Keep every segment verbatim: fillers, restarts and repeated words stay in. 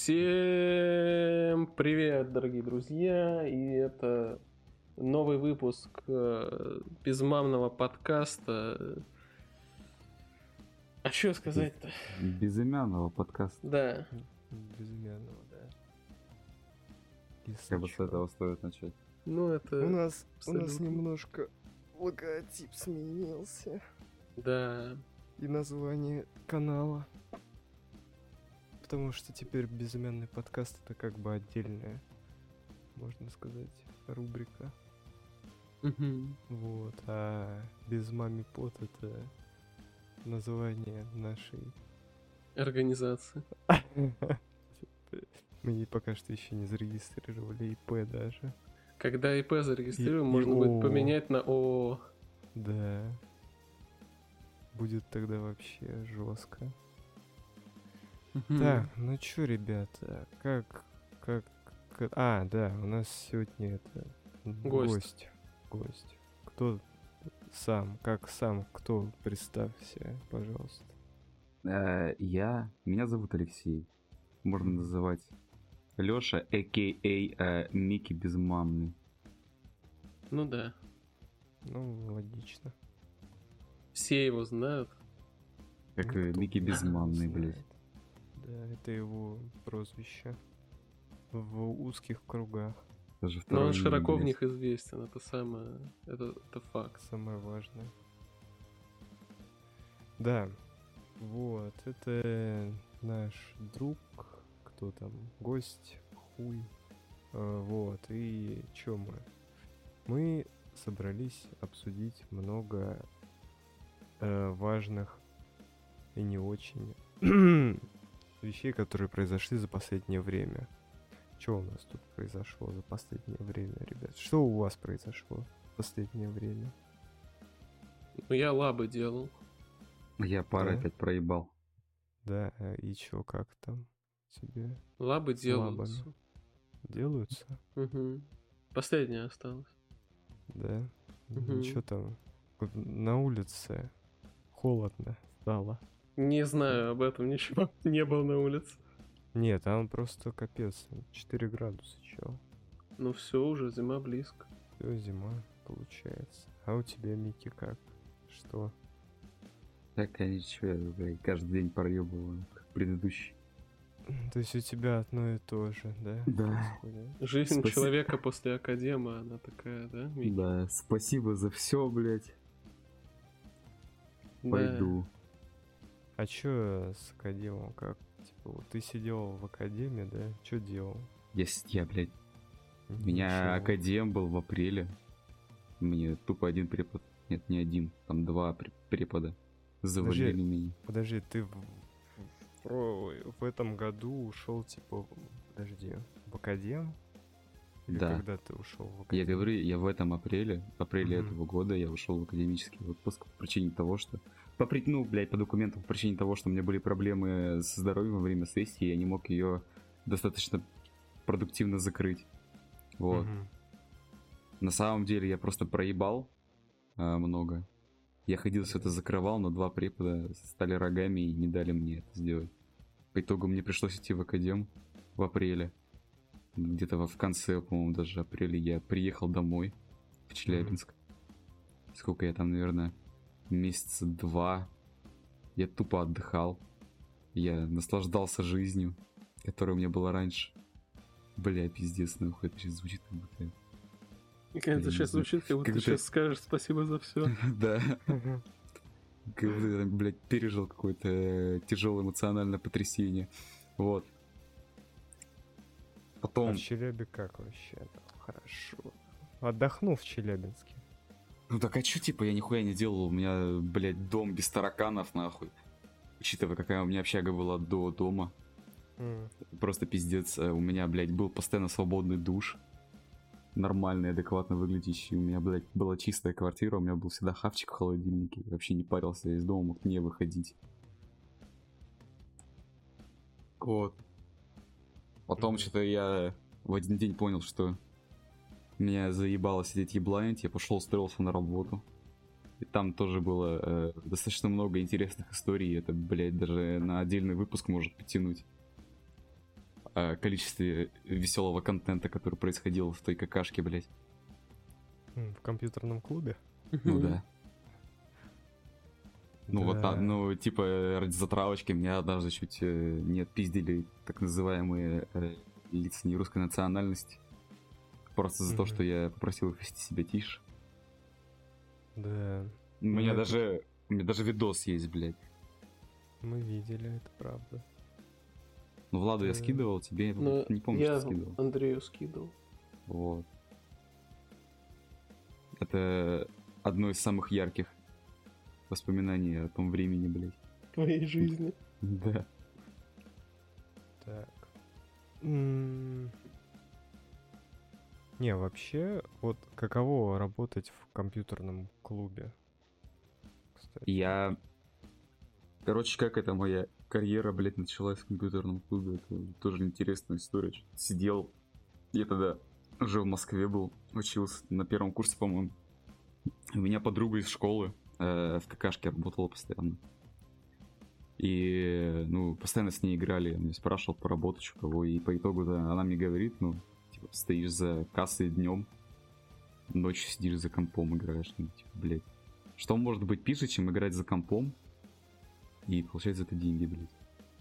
Всем привет, дорогие друзья, и это новый выпуск э, безмамного подкаста. А что сказать-то? Безымянного подкаста. Да. Безымянного, да. Как бы с этого стоит начать. Ну, это... У нас, у нас абсолютно. немножко логотип сменился. Да. И название канала. Потому что теперь безымянный подкаст — это как бы отдельная, можно сказать, рубрика. Мгм. Вот. А без мами под — это название нашей... Организация. Мы пока что еще не зарегистрировали ИП даже. Когда ИП зарегистрируем, И- и можно будет ООО. поменять на ООО. Да. Будет тогда вообще жестко. Мгм. Так, ну чё, ребята, как, как, как- А, да, у нас сегодня это... Гость. Гость. Гость. Кто сам, как сам, кто, представься, пожалуйста. Э, Я... Меня зовут Алексей. Можно называть Лёша, а.к.а. Микки Безмамный. Ну да. Ну, логично. Все его знают. Как Ну, э, кто Микки его Безмамный, знает. блядь. Да, это его прозвище. В узких кругах. Даже Но второе он имя, широко в блядь. них известен. Это самое... Это, это факт. Самое важное. Да, вот, это наш друг, кто там, гость, хуй, А, вот, и чё мы? Мы собрались обсудить много э, важных и не очень вещей, которые произошли за последнее время. Что у нас тут произошло за последнее время, ребят? Что у вас произошло в последнее время? Ну, я лабы делал. Я пары Да. опять проебал. Да, э, и чё, как там тебе Лабы С делаются. лабами. делаются? Мгм. Последняя осталась. Да? Мгм. Что там? Вот на улице холодно стало. Не знаю об этом ничего. Не был на улице. Нет, там просто капец. четыре градуса, чё. Ну все, уже зима близко. Всё, зима, получается. А у тебя, Микки, как? Что? Так, ничего, я, блядь, каждый день проебываю, как предыдущий. То есть у тебя одно и то же, да? Да. происходит? Жизнь Спаси- человека после академа, она такая, да, Микки? Да, спасибо за все, блядь. Да. Пойду. А чё с академом? Как? Типа, вот ты сидел в академии, да? Чё делал? Я, с- я, блядь, у меня Ничего. академ был в апреле. Мне тупо один препод. Нет, не один, там два пре- препода. Завалили Подожди. меня. Подожди, ты в, в- про- в этом году ушел, типа, в- подожди, в академ? Или Да. когда ты ушел в Я академ? говорю, я в этом апреле, в апреле Мгм. этого года я ушел в академический отпуск по причине того, что... По, при- ну, блядь, по документам, по причине того, что у меня были проблемы со здоровьем во время сессии, я не мог ее достаточно продуктивно закрыть. Вот. Мгм. На самом деле я просто проебал а, много. Я ходил, все это закрывал, но два препода стали рогами и не дали мне это сделать. По итогу мне пришлось идти в академ в апреле. Где-то во- в конце, по-моему, даже апреля я приехал домой в Челябинск. Сколько я там, наверное, месяца два. Я тупо отдыхал. Я наслаждался жизнью, которая у меня была раньше. Бля, пиздец, нахуй, это сейчас звучит как будто... И как это Я не сейчас знаю. звучит, как будто Как ты это- сейчас скажешь спасибо за все. Да. Как будто я, там, блядь, пережил какое-то тяжелое эмоциональное потрясение. Вот. А Потом... в Челябе как вообще? Там хорошо. Отдохнул в Челябинске. Ну так а чё, типа, я нихуя не делал. У меня, блядь, дом без тараканов, нахуй. Учитывая, какая у меня общага была до дома. М. Просто пиздец. э, У меня, блядь, был постоянно свободный душ. Нормальный, адекватно выглядящий. У меня, блядь, была чистая квартира. У меня был всегда хавчик в холодильнике. Вообще не парился, я из дома мог не выходить. Вот. Потом Мгм. что-то я в один день понял, что меня заебало сидеть ебланить. Я пошел, устроился на работу. И там тоже было э, достаточно много интересных историй. Это, блядь, даже на отдельный выпуск может потянуть. о количестве веселого контента, который происходил в той какашке, блядь. М, В компьютерном клубе? Ну да. Ну вот, Да. а, ну, типа, ради затравочки меня однажды чуть э, не отпиздили так называемые э, лица нерусской национальности. Просто за то, Мгм. что я попросил их вести себя тише. Да, У меня это- даже, у меня даже видос есть, блядь. мы видели, это правда. Ну, Владу я Да. скидывал, тебе Но не помню, я что скидывал. Андрею скидывал. Вот. Это одно из самых ярких воспоминаний о том времени, блядь. В твоей жизни. Да. Так. М. Не, вообще, вот каково работать в компьютерном клубе? Кстати. Я... Короче, как это моя карьера, блядь, началась в компьютерном клубе. Это тоже интересная история. Чё-то Сидел... Я тогда уже в Москве был, учился на первом курсе, по-моему. У меня подруга из школы э, в какашке работала постоянно. И, ну, постоянно с ней играли. Я мне спрашивал поработать, что кого. И по итогу, да, она мне говорит, ну, типа, стоишь за кассой днем, ночью сидишь за компом, играешь. Ну, типа, блядь. Что может быть пиже, чем играть за компом и получать за это деньги, блядь?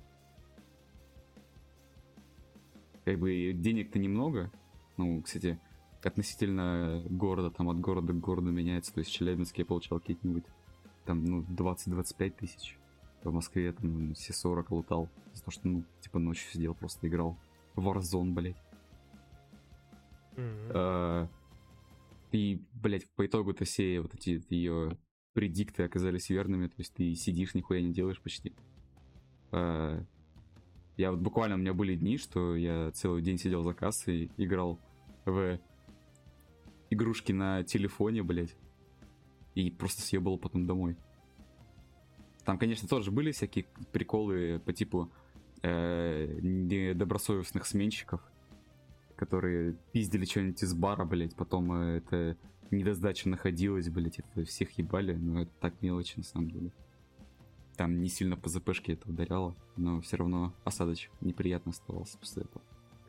Как бы денег-то немного. Ну, кстати, относительно города, там от города к городу меняется. То есть в Челябинске я получал какие-нибудь там, ну, двадцать-двадцать пять тысяч. В Москве я там все сорок лутал. За то, что, ну, типа ночью сидел, просто играл. Warzone, блядь. Мгм. А, И, блядь, по итогу-то все вот эти ее предикты оказались верными. То есть ты сидишь, нихуя не делаешь почти. А, Я вот буквально, у меня были дни, что я целый день сидел за кассой, играл в игрушки на телефоне, блядь. И просто съебал потом домой. Там, конечно, тоже были всякие приколы по типу э, недобросовестных сменщиков, которые пиздили что-нибудь из бара, блядь, потом э, это недосдача находилась, блядь, это всех ебали, но это так мелочи на самом деле. Там не сильно по ЗПшке это ударяло, но все равно осадочек неприятно оставался после этого.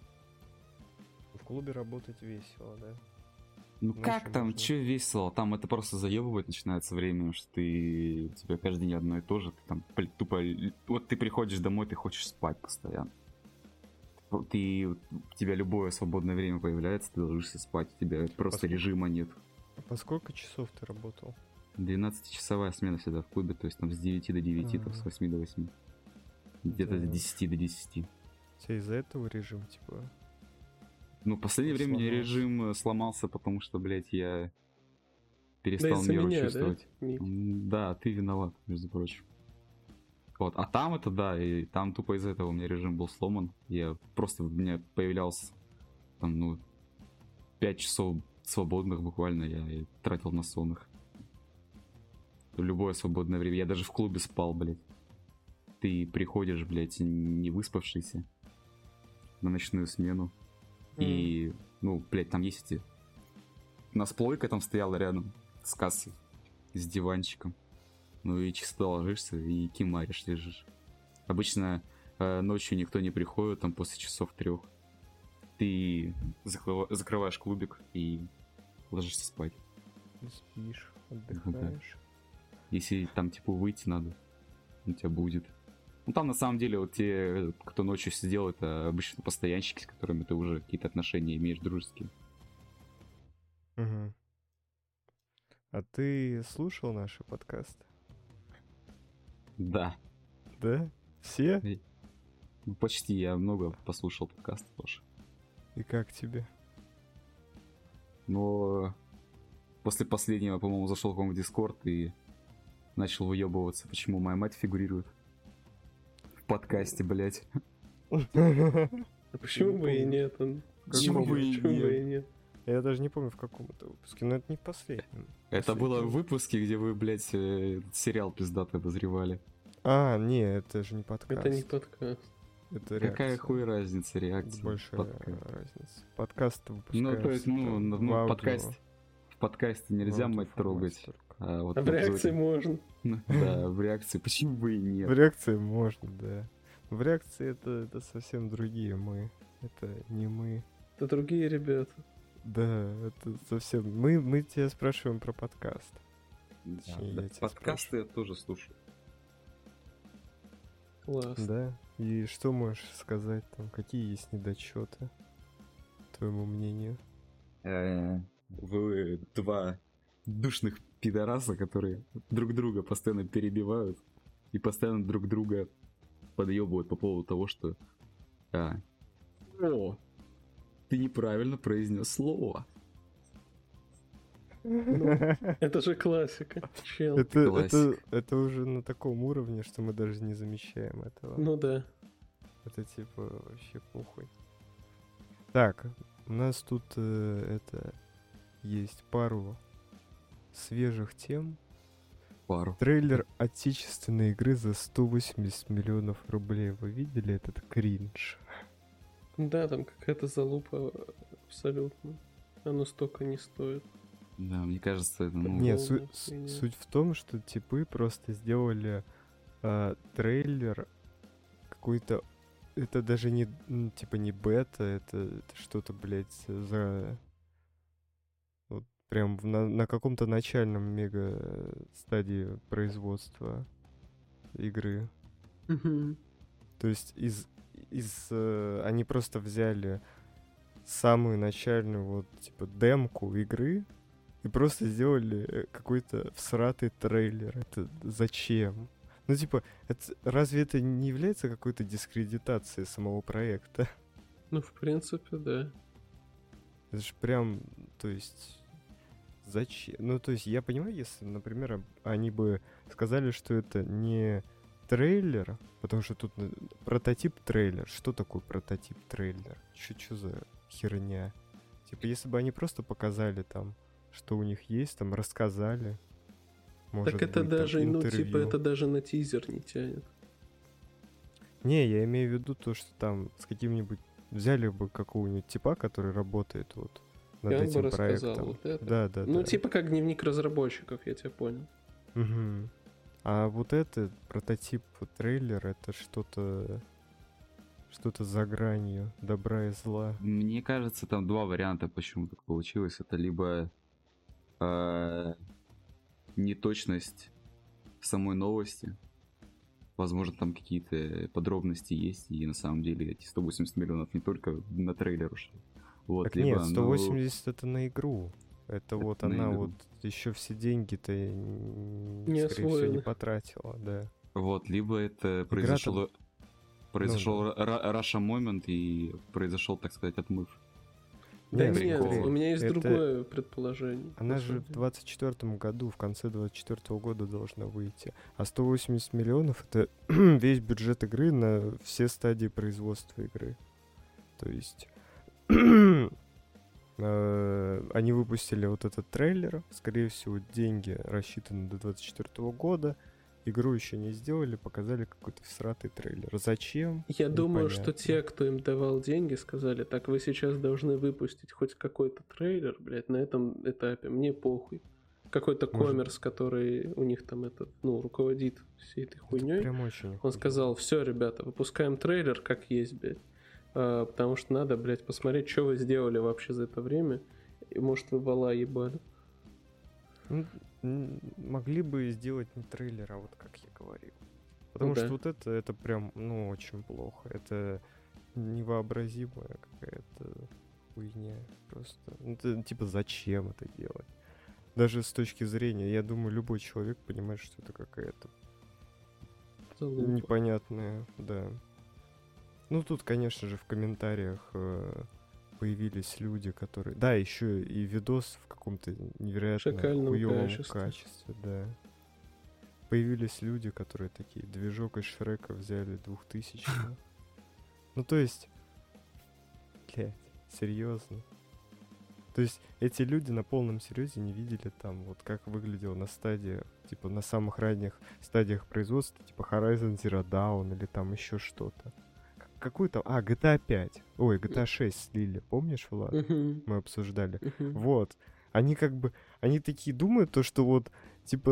В клубе работать весело, да? Ну Ну, как ещё там, можно. че весело? Там это просто заебывать начинается временем, что ты... У тебя каждый день одно и то же. Ты там блядь, тупо... Вот ты приходишь домой, ты хочешь спать постоянно. Ты... У тебя любое свободное время появляется, ты ложишься спать. У тебя просто Поскольку- режима нет. А по сколько часов ты работал? двенадцатичасовая смена всегда в клубе, то есть там с девяти до девяти, там с Ага. восьми до восьми. Где-то с Да. десяти до десяти. У тебя из-за этого режим, типа... Ну, в последнее время у меня Сломался. режим э, сломался, потому что, блядь, я Да перестал из-за меру меня, да? чувствовать. Ник? М, Да, ты виноват, между прочим. Вот, а там это да, и там тупо из-за этого у меня режим был сломан. Я просто, у меня появлялся там, ну, пять часов свободных буквально, я и тратил на сон их. Любое свободное время. Я даже в клубе спал, блядь. Ты приходишь, блядь, не выспавшийся на ночную смену. И, ну, блядь, там есть эти... У нас плойка там стояла рядом с кассой, с диванчиком. Ну и чисто ложишься и кимаришь, лежишь. Обычно э, ночью никто не приходит, там после часов трех. Ты закрыва- закрываешь клубик и ложишься спать. Ты спишь, отдыхаешь. Если там, типа, выйти надо, у тебя будет. Ну, там, на самом деле, вот те, кто ночью сидел, это обычно постоянщики, с которыми ты уже какие-то отношения имеешь дружеские. Мгм. А ты слушал наши подкасты? Да, Да? Все? ну, почти. Я много послушал подкастов тоже. И как тебе? Но после последнего, по-моему, зашел к вам в Дискорд и начал выебываться, почему моя мать фигурирует в подкасте, блядь. А почему Не бы и помню. нет? Он- Почему бы и Почему бы нет? и нет? Я даже не помню, в каком это выпуске, но это не в последнем. Это было в Последний. выпуске, где вы, блядь, э, сериал пиздатый обозревали. А, не, это же не подкаст. Это не подкаст. Это Какая реакция. хуй разница, Это реакция? большая Подкаст. разница. Подкаст Ну, выпускается то есть, ну, там ну, в ну, аудио- подкаст, в подкасте нельзя в мать аудиоформате трогать. только. А, вот А в в обзоре- реакции можно. Да, в реакции почему бы и В нет. реакции можно, да. В реакции это, это совсем другие мы. Это не мы. Это другие ребята. Да, это совсем... Мы, мы тебя спрашиваем про подкаст. Да, Точнее, да, я тебя подкасты я тоже слушаю. Класс. Да. И что можешь сказать там? Какие есть недочеты? Твоему мнению? Э, Вы два душных пидораса, которые друг друга постоянно перебивают и постоянно друг друга подъебывают по поводу того, что а, о, ты неправильно произнес слово. Это же классика, чел. Это, это, Классика. это уже на таком уровне, что мы даже не замечаем этого. Ну да. Это типа вообще похуй. Так, у нас тут э, это есть пару свежих тем. Пару. Трейлер отечественной игры за сто восемьдесят миллионов рублей. Вы видели этот кринж? Да, там какая-то залупа абсолютно. Оно столько не стоит. Да, мне кажется, это ну, Нет, полная су- с- хуйня. суть в том, что типы просто сделали а, трейлер какой-то. Это даже не м, типа не бета, это, это что-то, блядь, за вот прям в- на, на каком-то начальном мега стадии производства игры. Мгм. То есть из из э, они просто взяли самую начальную вот типа демку игры и просто сделали э, какой-то всратый трейлер. Это зачем? Ну типа, это, разве это не является какой-то дискредитацией самого проекта? Ну, в принципе, да. Это же прям, то есть, зачем? Ну, то есть, я понимаю, если, например, об- они бы сказали, что это не трейлер, потому что тут на- прототип трейлер. Что такое прототип трейлер? Что за херня? Типа, если бы они просто показали там, что у них есть, там, рассказали. Может Так это быть, там, даже, ну, типа, интервью. это даже на тизер не тянет. Не, я имею в виду то, что там с каким-нибудь... Взяли бы какого-нибудь типа, который работает вот над И он бы этим рассказал проектом. вот это. Да, да, Ну, да. типа как дневник разработчиков, я тебя понял. Мгм. А вот это прототип трейлер, это что-то что-то за гранью добра и зла. мне кажется, там два варианта, почему так получилось. Это либо э, неточность в самой новости. Возможно, там какие-то подробности есть, и на самом деле эти сто восемьдесят миллионов не только на трейлер ушли. Вот, Так либо, нет, ну, сто восемьдесят это на игру. Это, Это вот на она игру. вот еще все деньги-то, н- Не скорее всего, не освоены. потратила, да. вот, либо это Игра произошло... там- Произошел Ну ра- Раша момент и произошел, так сказать, отмыв. Да Не, нет, прикол. у меня есть Это- другое предположение. Она на же самом в деле. двадцать четвёртом году, в конце двадцать четвёртого года должна выйти. А сто восемьдесят миллионов это весь бюджет игры на все стадии производства игры. То есть э, они выпустили вот этот трейлер. Скорее всего, деньги рассчитаны до двадцать четвёртого года. Игру еще не сделали, показали какой-то всратый трейлер. Зачем? Я думаю, что Непонятно. те, кто им давал деньги, сказали, так вы сейчас должны выпустить хоть какой-то трейлер, блядь, на этом этапе, мне похуй. Какой-то Может- коммерс, который у них там этот, ну, руководит всей этой Это хуйней. прям очень Он хуёво. сказал, все, ребята, выпускаем трейлер как есть, блядь. А, потому что надо, блядь, посмотреть, что вы сделали вообще за это время. И, может, вы вала ебали. Ну, м, могли бы сделать не трейлер, а вот как я говорил. Потому Ну что да. вот это, это прям, ну, очень плохо. Это невообразимая какая-то хуйня просто. Ну, это, типа, зачем это делать? Даже с точки зрения, я думаю, любой человек понимает, что это какая-то Залупа. непонятная, да. Ну, тут, конечно же, в комментариях э, появились люди, которые... Да, еще и видос в каком-то невероятно Шакальном хуёвом качестве. качестве, да. Появились люди, которые такие, движок из Шрека взяли двухтысячного. Ну, то есть... Блядь, серьезно. То есть эти люди на полном серьезе не видели там, вот как выглядело на стадии, типа на самых ранних стадиях производства, типа Horizon Zero Dawn или там еще что-то. К- Какую-то... А, джи ти эй пять. Ой, джи ти эй шесть слили, помнишь, Влад? Мгм, Мы обсуждали. мгм. Вот. Они как бы... Они такие думают, то, что вот, типа,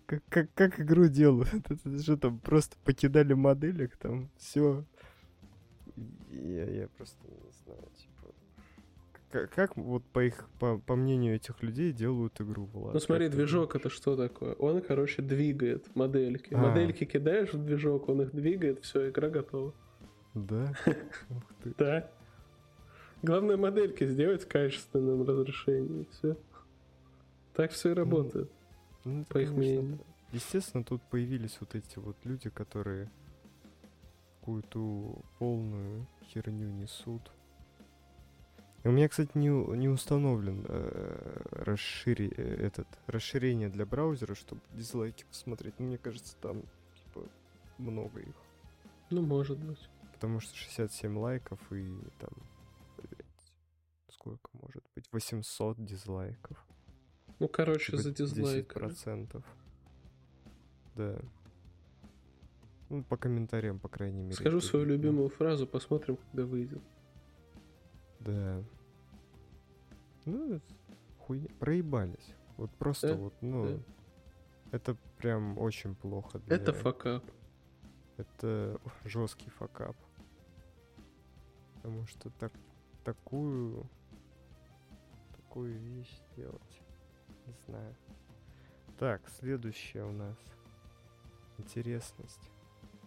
Как, как, как игру делают? Это же там просто покидали моделек, там все. Я, я просто не знаю, типа. Как, как вот по их, по, по мнению этих людей делают игру, Влад? Ну смотри, Как ты движок думаешь? это что такое? Он, короче, двигает модельки. А. Модельки кидаешь в движок, он их двигает, все, игра готова. Да? Ух ты. Да. Главное модельки сделать в качественном разрешении, все. Так все и работает, Ну, это, по их конечно, мнению. да. Естественно, тут появились вот эти вот люди, которые какую-то полную херню несут. И у меня, кстати, не, у- не установлен э, расшири- э, этот, расширение для браузера, чтобы дизлайки посмотреть. Но мне кажется, там типа много их. Ну, может быть. Потому что шестьдесят семь лайков и там, блядь, сколько может быть? восемьсот дизлайков. Ну, короче, Типа за десять дизлайк. процентов. Да. Ну, по комментариям, по крайней мере. Скажу это свою видно. любимую фразу, посмотрим, когда выйдет. Да. Ну, хуйня. Проебались. Вот просто Да, вот, ну... да. Это прям очень плохо для... Это факап. Это жесткий факап. Потому что так, такую... Такую вещь делать. Не знаю. Так, следующее у нас. Интересность.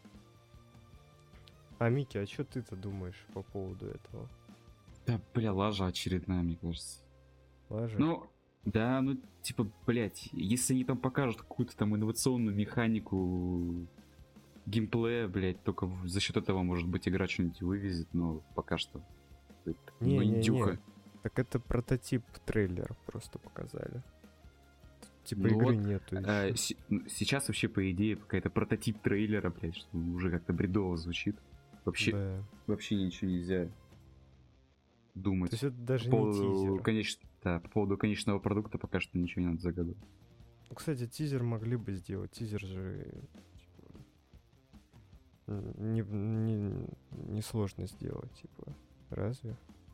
А, Микки, а что ты-то думаешь по поводу этого? Да, бля, лажа очередная, мне кажется. Лажа? Ну, да, ну, типа, блядь, если они там покажут какую-то там инновационную механику геймплея, блядь, только в- за счет этого, может быть, игра что-нибудь вывезет, но пока что это, ну, Не-не-не. индюха. Так это прототип трейлер просто показали. Типа Ну игры вот, нету А, ещё. се- ну, сейчас вообще, по идее, какая-то прототип трейлера, блядь, что уже как-то бредово звучит. Вообще, Да. вообще ничего нельзя думать. То есть это даже по не поводу, тизер. конеч- да, по поводу конечного продукта пока что ничего не надо загадывать. Ну, кстати, тизер могли бы сделать. Тизер же типа, н- не, не, не сложно сделать, типа. Разве?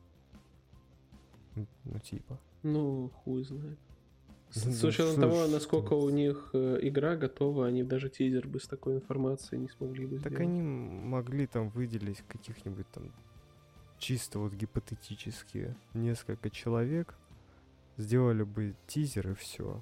М, Ну, типа. Ну, хуй знает. С, Ну, с да учетом что того, ж насколько тут? у них э, игра готова, они даже тизер бы с такой информацией не смогли бы Так сделать. они м- могли там выделить каких-нибудь там чисто вот гипотетически несколько человек, сделали бы тизер и все.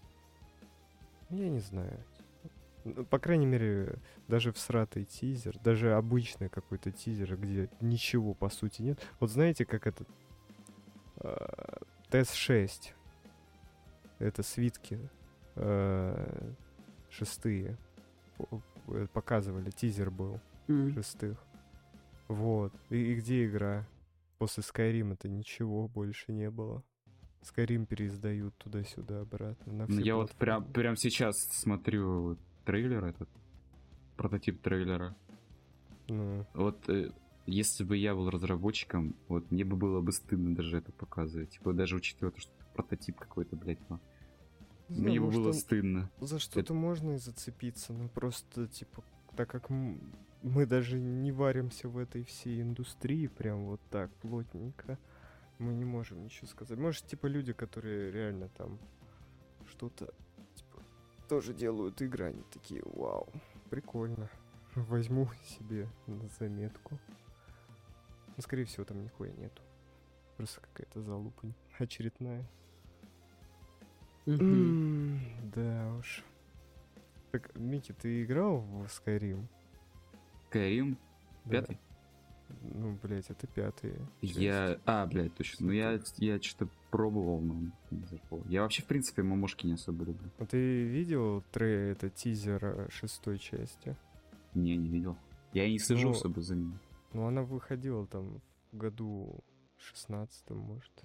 Я не знаю. Ну, по крайней мере, даже всратый тизер, даже обычный какой-то тизер, где ничего по сути нет. Вот знаете, как этот э, Т С шесть. Это свитки э, шестые. По- э, Показывали, тизер был М. шестых. Вот. И, и где игра? После Skyrim-то ничего больше не было. Skyrim переиздают туда-сюда обратно. На Ну, все я вот прям, платформы. прям сейчас смотрю трейлер этот, прототип трейлера. Ну, Вот э, если бы я был разработчиком, вот мне бы было бы стыдно даже это показывать. Типа даже учитывая то, что это прототип какой-то, блядь, ну. не знаю, Мне бы может, было он- стыдно. за что-то можно и зацепиться, но просто, типа, так как м- мы даже не варимся в этой всей индустрии прям вот так плотненько, мы не можем ничего сказать. Может, типа, люди, которые реально там что-то, типа, тоже делают игры, они такие, вау, прикольно. Возьму себе на заметку. Но, скорее всего, там нихуя нету. Просто какая-то залупа очередная. Мгм. М, Да уж. Так, Микки, ты играл в Skyrim? Skyrim Да. пятый? Ну, блять, это пятый. Я... А, блядь, точно. Ну я, я что-то пробовал, но не зашел. Я вообще, в принципе, мамошки не особо люблю. А ты видел трей, это тизер э, шестой части? Не, не видел. Я и не слежу Ну, особо за ним. Ну, она выходила там в году шестнадцатом, может.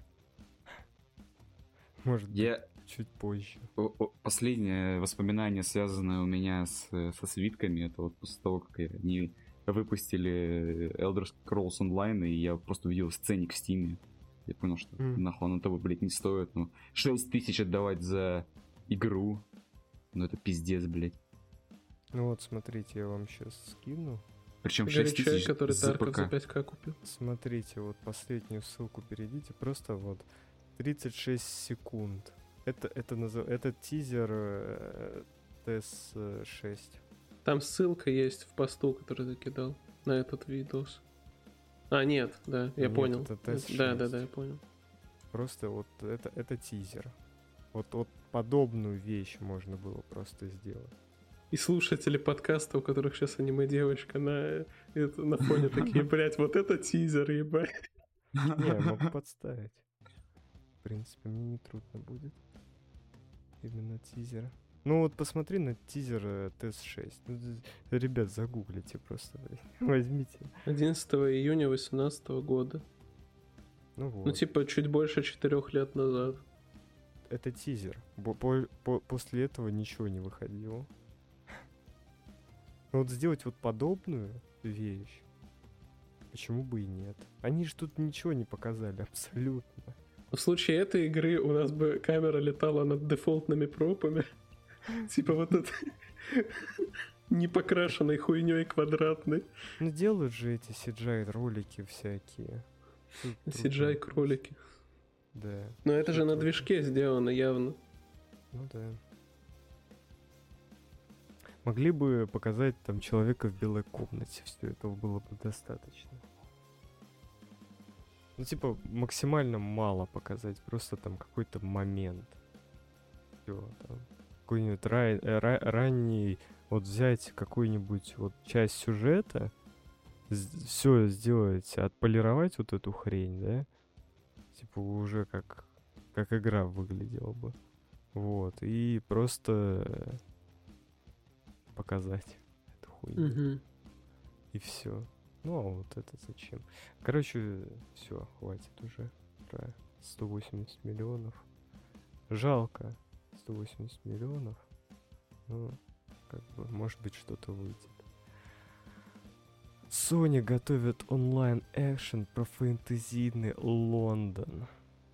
Может быть, Я... чуть позже. о- о- Последнее воспоминание, связанное у меня с, со свитками, это вот после того, как я- они выпустили Elder Scrolls Online, и я просто увидел сценик в Стиме. Я понял, что М. нахуй оно того, блядь, не стоит. Ну, шесть тысяч отдавать за игру. Ну это пиздец, блядь. Ну вот, смотрите, я вам сейчас скину. Причем Говорит шесть человек, тысяч который за Тарков за ПК. пять ка купил. Смотрите, вот последнюю ссылку перейдите. Просто вот тридцать шесть секунд. Это, это, назыв... это тизер э, ти эс шесть. Там ссылка есть в посту, который ты кидал на этот видос. А, нет, да, я Нет, понял. это ти эс Да, да, шесть. да, я понял. Просто вот это, это тизер. Вот, вот подобную вещь можно было просто сделать. И слушатели подкаста, у которых сейчас аниме-девочка на, это, на фоне такие, блять, вот это тизер, ебать. Не, я могу подставить. В принципе, мне не трудно будет. Именно тизер. Ну вот посмотри на тизер э, ти эс шесть. Ну, з- ребят, загуглите просто. блин. Возьмите. одиннадцатого июня восемнадцатого года. Ну вот. Ну, типа, чуть больше четырех лет назад. Это тизер. Бо- по- по- после этого ничего не выходило. Ну вот сделать вот подобную вещь, почему бы и нет? Они же тут ничего не показали абсолютно. В случае этой игры у нас бы камера летала над дефолтными пропами. Типа вот это непокрашенной хуйней квадратной. Ну делают же эти си джи ай ролики всякие. Тут си джи ай трудно. кролики. Да. Но это же Тут на трудно. движке сделано явно. Ну да. Могли бы показать там человека в белой комнате, все этого было бы достаточно. Ну, типа, максимально мало показать, просто там какой-то момент. Всё, там, какой-нибудь рай- э, ра- ранний, вот взять какую-нибудь вот часть сюжета, все сделать, отполировать вот эту хрень, да? Типа, уже как, как игра выглядела бы. Вот, и просто показать эту хуйню. Мгм. И все. Ну, а вот это зачем? Короче, все, хватит уже про сто восемьдесят миллионов. Жалко сто восемьдесят миллионов. Ну, как бы, может быть, что-то выйдет. Sony готовит онлайн-экшен про фэнтезийный Лондон.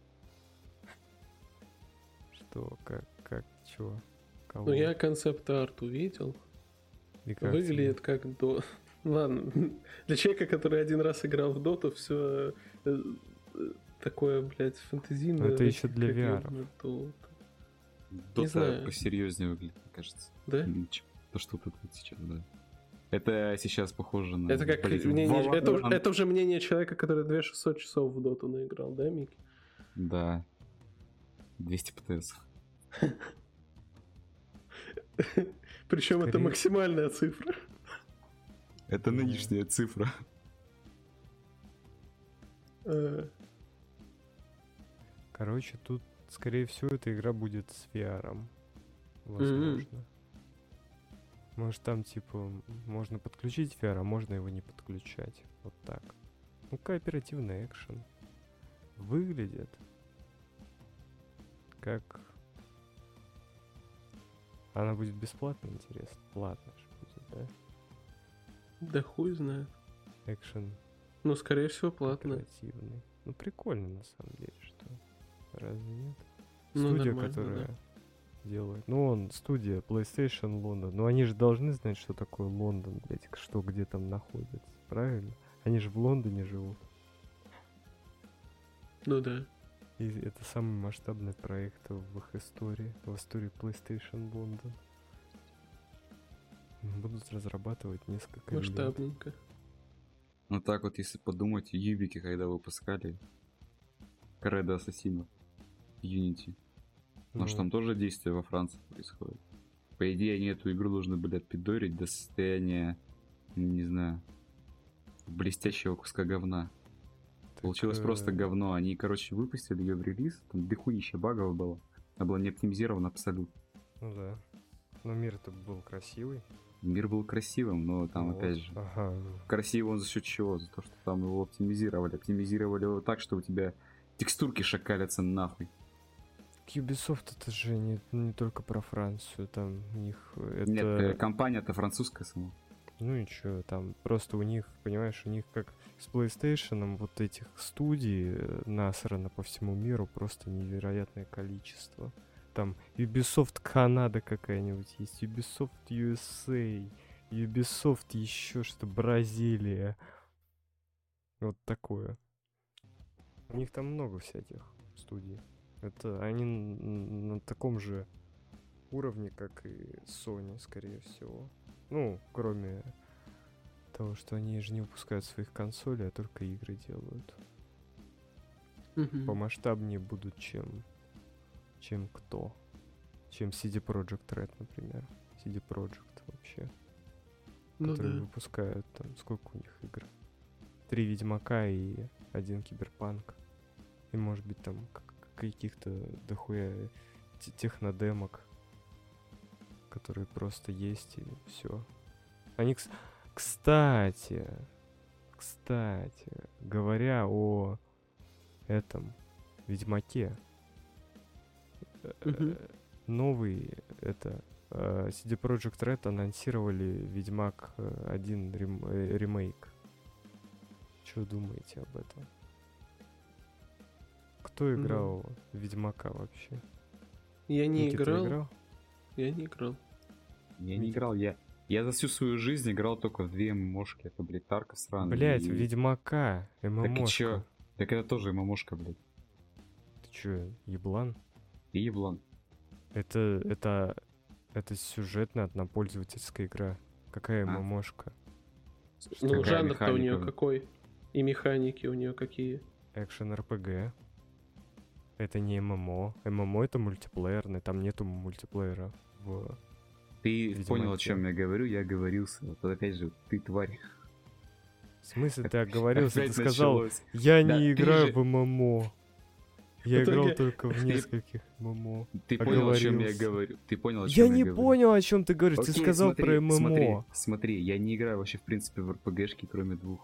Что, как, как, чё, кого? Ну, я концепт-арт увидел. И как Выглядит как до... Ладно, для человека, который один раз играл в доту, все такое, блядь, фэнтезийное. Но это ещё для как ви ар. ёбаный Dota. Дота знаю. посерьезнее выглядит, мне кажется. Да? М, чем То, что тут вот сейчас, да. Это сейчас похоже на... Это как блядь, мнение... Valorant. Это, уже- это уже мнение человека, который две тысячи шестьсот часов в доту наиграл, да, Мик? Да. двести пи ти эс. Причем это Скорее- максимальная цифра. Это Да. нынешняя цифра. Э, Короче, тут, скорее всего, эта игра будет с ви ар. Возможно. Может, там, типа, м, можно подключить ви ар, а можно его не подключать. Вот так. Ну, кооперативный экшен. Выглядит как... Она будет бесплатно, интересно? Платно же будет, да? Да хуй знает. Экшен Ну, скорее всего, платно. кооперативный. Ну, прикольно, на самом деле, что... Разве нет? Ну, Студия, нормально, которая да. делает. Ну, он студия PlayStation Лондон. Ну, они же должны знать, что такое Лондон, блядь, что где там находится. Правильно? Они же в Лондоне живут. Ну да. И это самый масштабный проект в их истории, в истории PlayStation Лондон. Будут разрабатывать несколько лет. Масштабненько. Ну так вот, если подумать, юбики, когда выпускали Кредо Ассасинов, Unity. Потому что Ну, там тоже действие во Франции происходит. По идее, они эту игру должны были отпидорить до состояния, не знаю, блестящего куска говна. так, Получилось э, просто говно. Они, короче, выпустили ее в релиз, там дохуища багов было. Она была не оптимизирована абсолютно. Ну да. Но мир-то был красивый. Мир был красивым, но там, Вот. опять же, Ага. красивый он за счет чего? За то, что там его оптимизировали. Оптимизировали его так, что у тебя текстурки шакалятся нахуй. Ubisoft это же не, не только про Францию, там у них это... Нет, э, компания-то французская сама. Ну и чё, там просто у них, понимаешь, у них как с PlayStation вот этих студий э, насрано по всему миру просто невероятное количество. Там Ubisoft Канада какая-нибудь есть, Ubisoft ю эс эй, Ubisoft еще что, Бразилия. Вот такое. У них там много всяких студий. Это они н- на таком же уровне, как и Sony, скорее всего. Ну, кроме того, что они же не выпускают своих консолей, а только игры делают. Мгм. Помасштабнее будут, чем, чем кто? Чем си ди Projekt Red, например. си ди Projekt вообще. Ну которые да. выпускают там, сколько у них игр? Три Ведьмака и один Киберпанк. И может быть там к- каких-то дохуя те- технодемок, которые просто есть и все. Они, кс- кстати, кстати, говоря о этом Ведьмаке, э, Мгм. новый это э, си ди Projekt Red анонсировали Ведьмак э, один рем- э, ремейк. Что думаете об этом? Кто играл в Ведьмака вообще? Я не Никита играл. играл? Я не играл. Я не играл, я... Я за всю свою жизнь играл только в две ММОшки. Это, блядь, Тарка сраная. Блять, и- Ведьмака, Так и ММОшка. чё? Так это тоже ММОшка, блядь. Ты чё, еблан? И еблан. Это, это, это сюжетная однопользовательская игра. Какая А. ММОшка? Ну, Какая жанр-то у нее механика? какой? И механики у нее какие? Экшен эр пи джи. Это не ММО. ММО это мультиплеерный, там нету мультиплеера в... Ты Ведьмаке. понял, о чем я говорю? Я оговорился. Вот опять же, ты тварь. В смысле ты оговорился? Ты Опять сказал, началось. я Да, не ты играю же- в ММО. Я В итоге- играл только в Ты- нескольких ММО. Ты понял, о чем я Оговорился. говорю? Ты понял, о чем Я я не говорю? понял, о чем ты говоришь. Ты Окей, сказал смотри, про ММО. Смотри, смотри, я не играю вообще, в принципе, в эр пи джи-шки, кроме двух.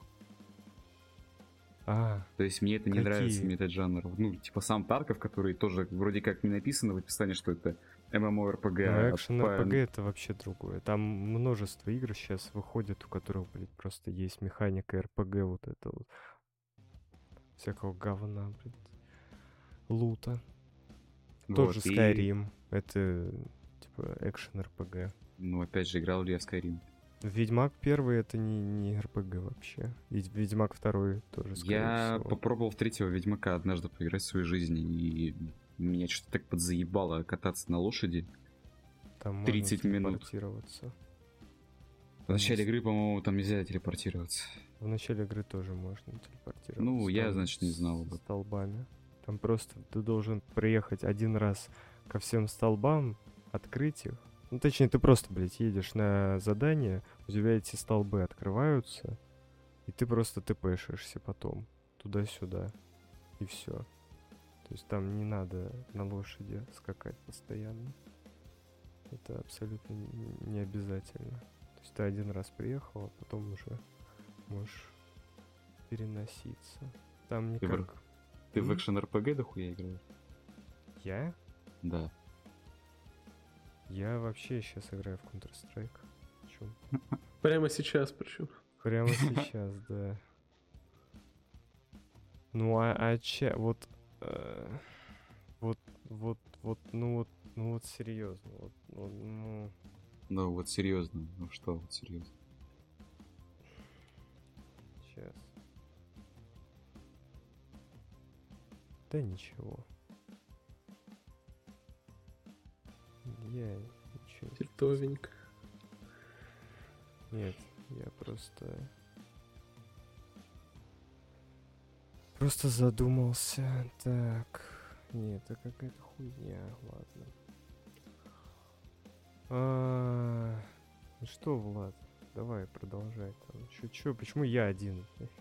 А, То есть мне это не Какие? нравится, мне этот жанр. Ну, типа сам Тарков, который тоже вроде как не написано в описании, что это ММО-РПГ. ну, а экшен по- эр пи джи это вообще другое. Там множество игр сейчас выходит, у которых, блядь, просто есть механика эр пи джи, вот это вот. Всякого говна, блядь. Лута. Тот Вот, же и- Skyrim. Это, типа, экшен эр пи джи. Ну, опять же, играл ли я в Skyrim? Ведьмак первый это не, не эр пи джи вообще. И Ведьмак второй тоже, скорее Я всего. попробовал в третьего Ведьмака однажды поиграть в своей жизни, и меня что-то так подзаебало кататься на лошади. Там можно тридцать минут. телепортироваться. В начале Yes. игры, по-моему, там нельзя телепортироваться. В начале игры тоже можно телепортироваться. Ну, я, там значит, не знал об с этом. столбами. Там просто ты должен приехать один раз ко всем столбам, открыть их. Ну, точнее, ты просто, блядь, едешь на задание, у тебя эти столбы открываются, и ты просто тпшишься потом туда-сюда, и все. То есть там не надо на лошади скакать постоянно. Это абсолютно не- не обязательно. То есть ты один раз приехал, а потом уже можешь переноситься. Там не Ты в как... Ты в М? экшен эр пи джи дохуя играешь? Я? Да. Я вообще сейчас играю в Counter-Strike. Чё? Прямо сейчас причем. Прямо сейчас, да. Ну а, а че, вот, э, вот, вот, вот, ну вот, ну вот серьезно, вот, вот, ну, Ну, вот серьезно. Ну что, вот серьезно. сейчас. Да ничего. Я ничего. Титовенько. Нет, я просто... Просто задумался. Так. Нет, это какая-то хуйня. Ладно. А, ну что, Влад? Давай продолжай там. Чё, чё, почему я один?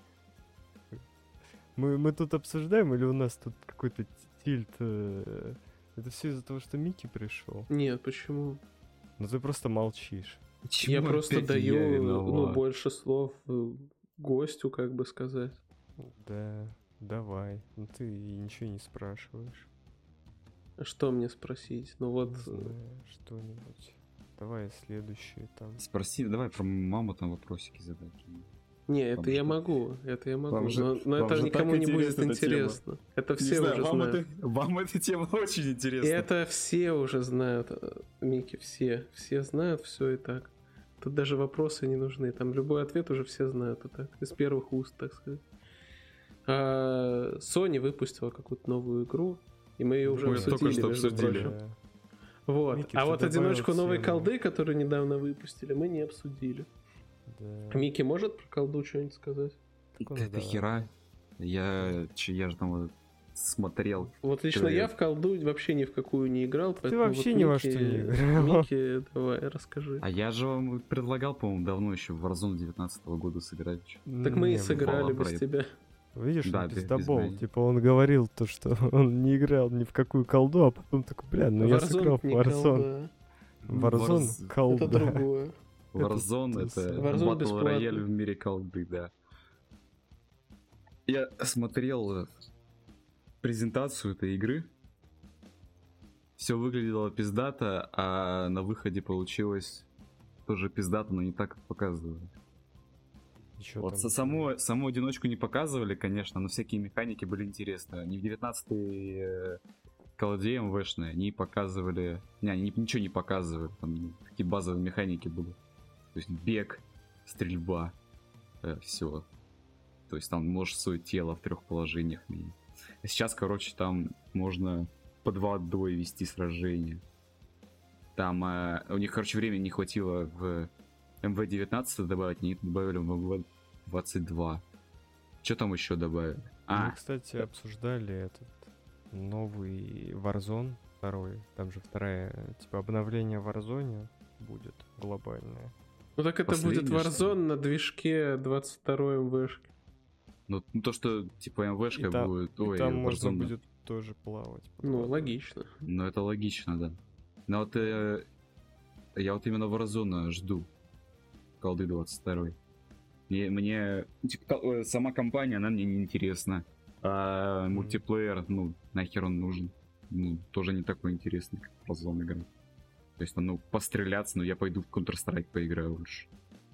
Мы, мы тут обсуждаем или у нас тут какой-то т- тильт? э, Это все из-за того, что Микки пришел? Нет, почему? Ну ты просто молчишь. Я просто опять я даю ну, виноват? больше слов э, гостю, как бы сказать. Да, давай. Ну ты и ничего не спрашиваешь. А что мне спросить? Ну вот, Не знаю, что-нибудь. Давай следующее там. Спроси, давай про маму там вопросики задать. не, это Вам я же- могу, это я могу, вам же- но, но вам это же никому так не будет интересна эта тема. интересно. Это все уже знают. вам эта тема очень И интересна. это все уже знают, э, Микки, все. Все знают все и так. Тут даже вопросы не нужны. Там любой ответ уже все знают и так. Из первых уст, так сказать. А Sony выпустила какую-то новую игру, и мы ее уже Мы обсудили, только что между обсудили. прочим. Да. Вот. Микки, а ты вот добавил одиночку новой цену. колды, которую недавно выпустили, мы не обсудили. Да. Микки может про колду что-нибудь сказать? Так он, Это да. хера. Я, че, я же там вот смотрел. Вот лично Когда я я- в колду вообще ни в какую не играл, поэтому вообще вот ни во Микки- что не играл. Микки, давай, расскажи. А я же вам предлагал, по-моему, давно еще в Warzone девятнадцатого года сыграть. Так мы Не, и сыграли Fallout без Bright. тебя. Видишь, Да, он без- без пиздобол. меня. Типа он говорил то, что он не играл ни в какую колду, а потом такой, бля, ну я сыграл в не Warzone. колда. Warzone, Warz- колда. Это другое. Warzone Это это Warzone Battle бесплатно. Royale в мире колды, да. Я смотрел э, презентацию этой игры. Все выглядело пиздато, а на выходе получилось тоже пиздато, но не так, как показывали. И чё Вот там? со- саму, саму одиночку не показывали, конечно, но всякие механики были интересны. Они в девятнадцатой э, колде МВшные, они показывали... Не, они ничего не показывали, там такие базовые механики были. То есть бег, стрельба, все. То есть там можешь свое тело в трех положениях менять. А сейчас, короче, там можно под водой вести сражения. Там э, у них, короче, времени не хватило в эм вэ девятнадцать добавить, они добавили в эм вэ двадцать два. Что там еще добавили? А, Мы, кстати, обсуждали этот новый Warzone второй. Там же вторая, типа, обновление в Warzone будет глобальное. Ну так это будет Последнее, что Warzone на движке двадцать второй МВшки. ну, ну, то, что типа И МВшка там- будет... И Ой, там можно Warzone. будет тоже плавать. под Ну, водой. логично. Ну, это логично, да. Но вот э, я вот именно Warzone жду. Колды двадцать второй. Мне, мне типа, кол- э, сама компания, она мне не интересна. А Мгм. мультиплеер, ну, нахер он нужен. Ну, тоже не такой интересный, как Warzone игра. То есть, ну, постреляться, но я пойду в Counter-Strike поиграю лучше.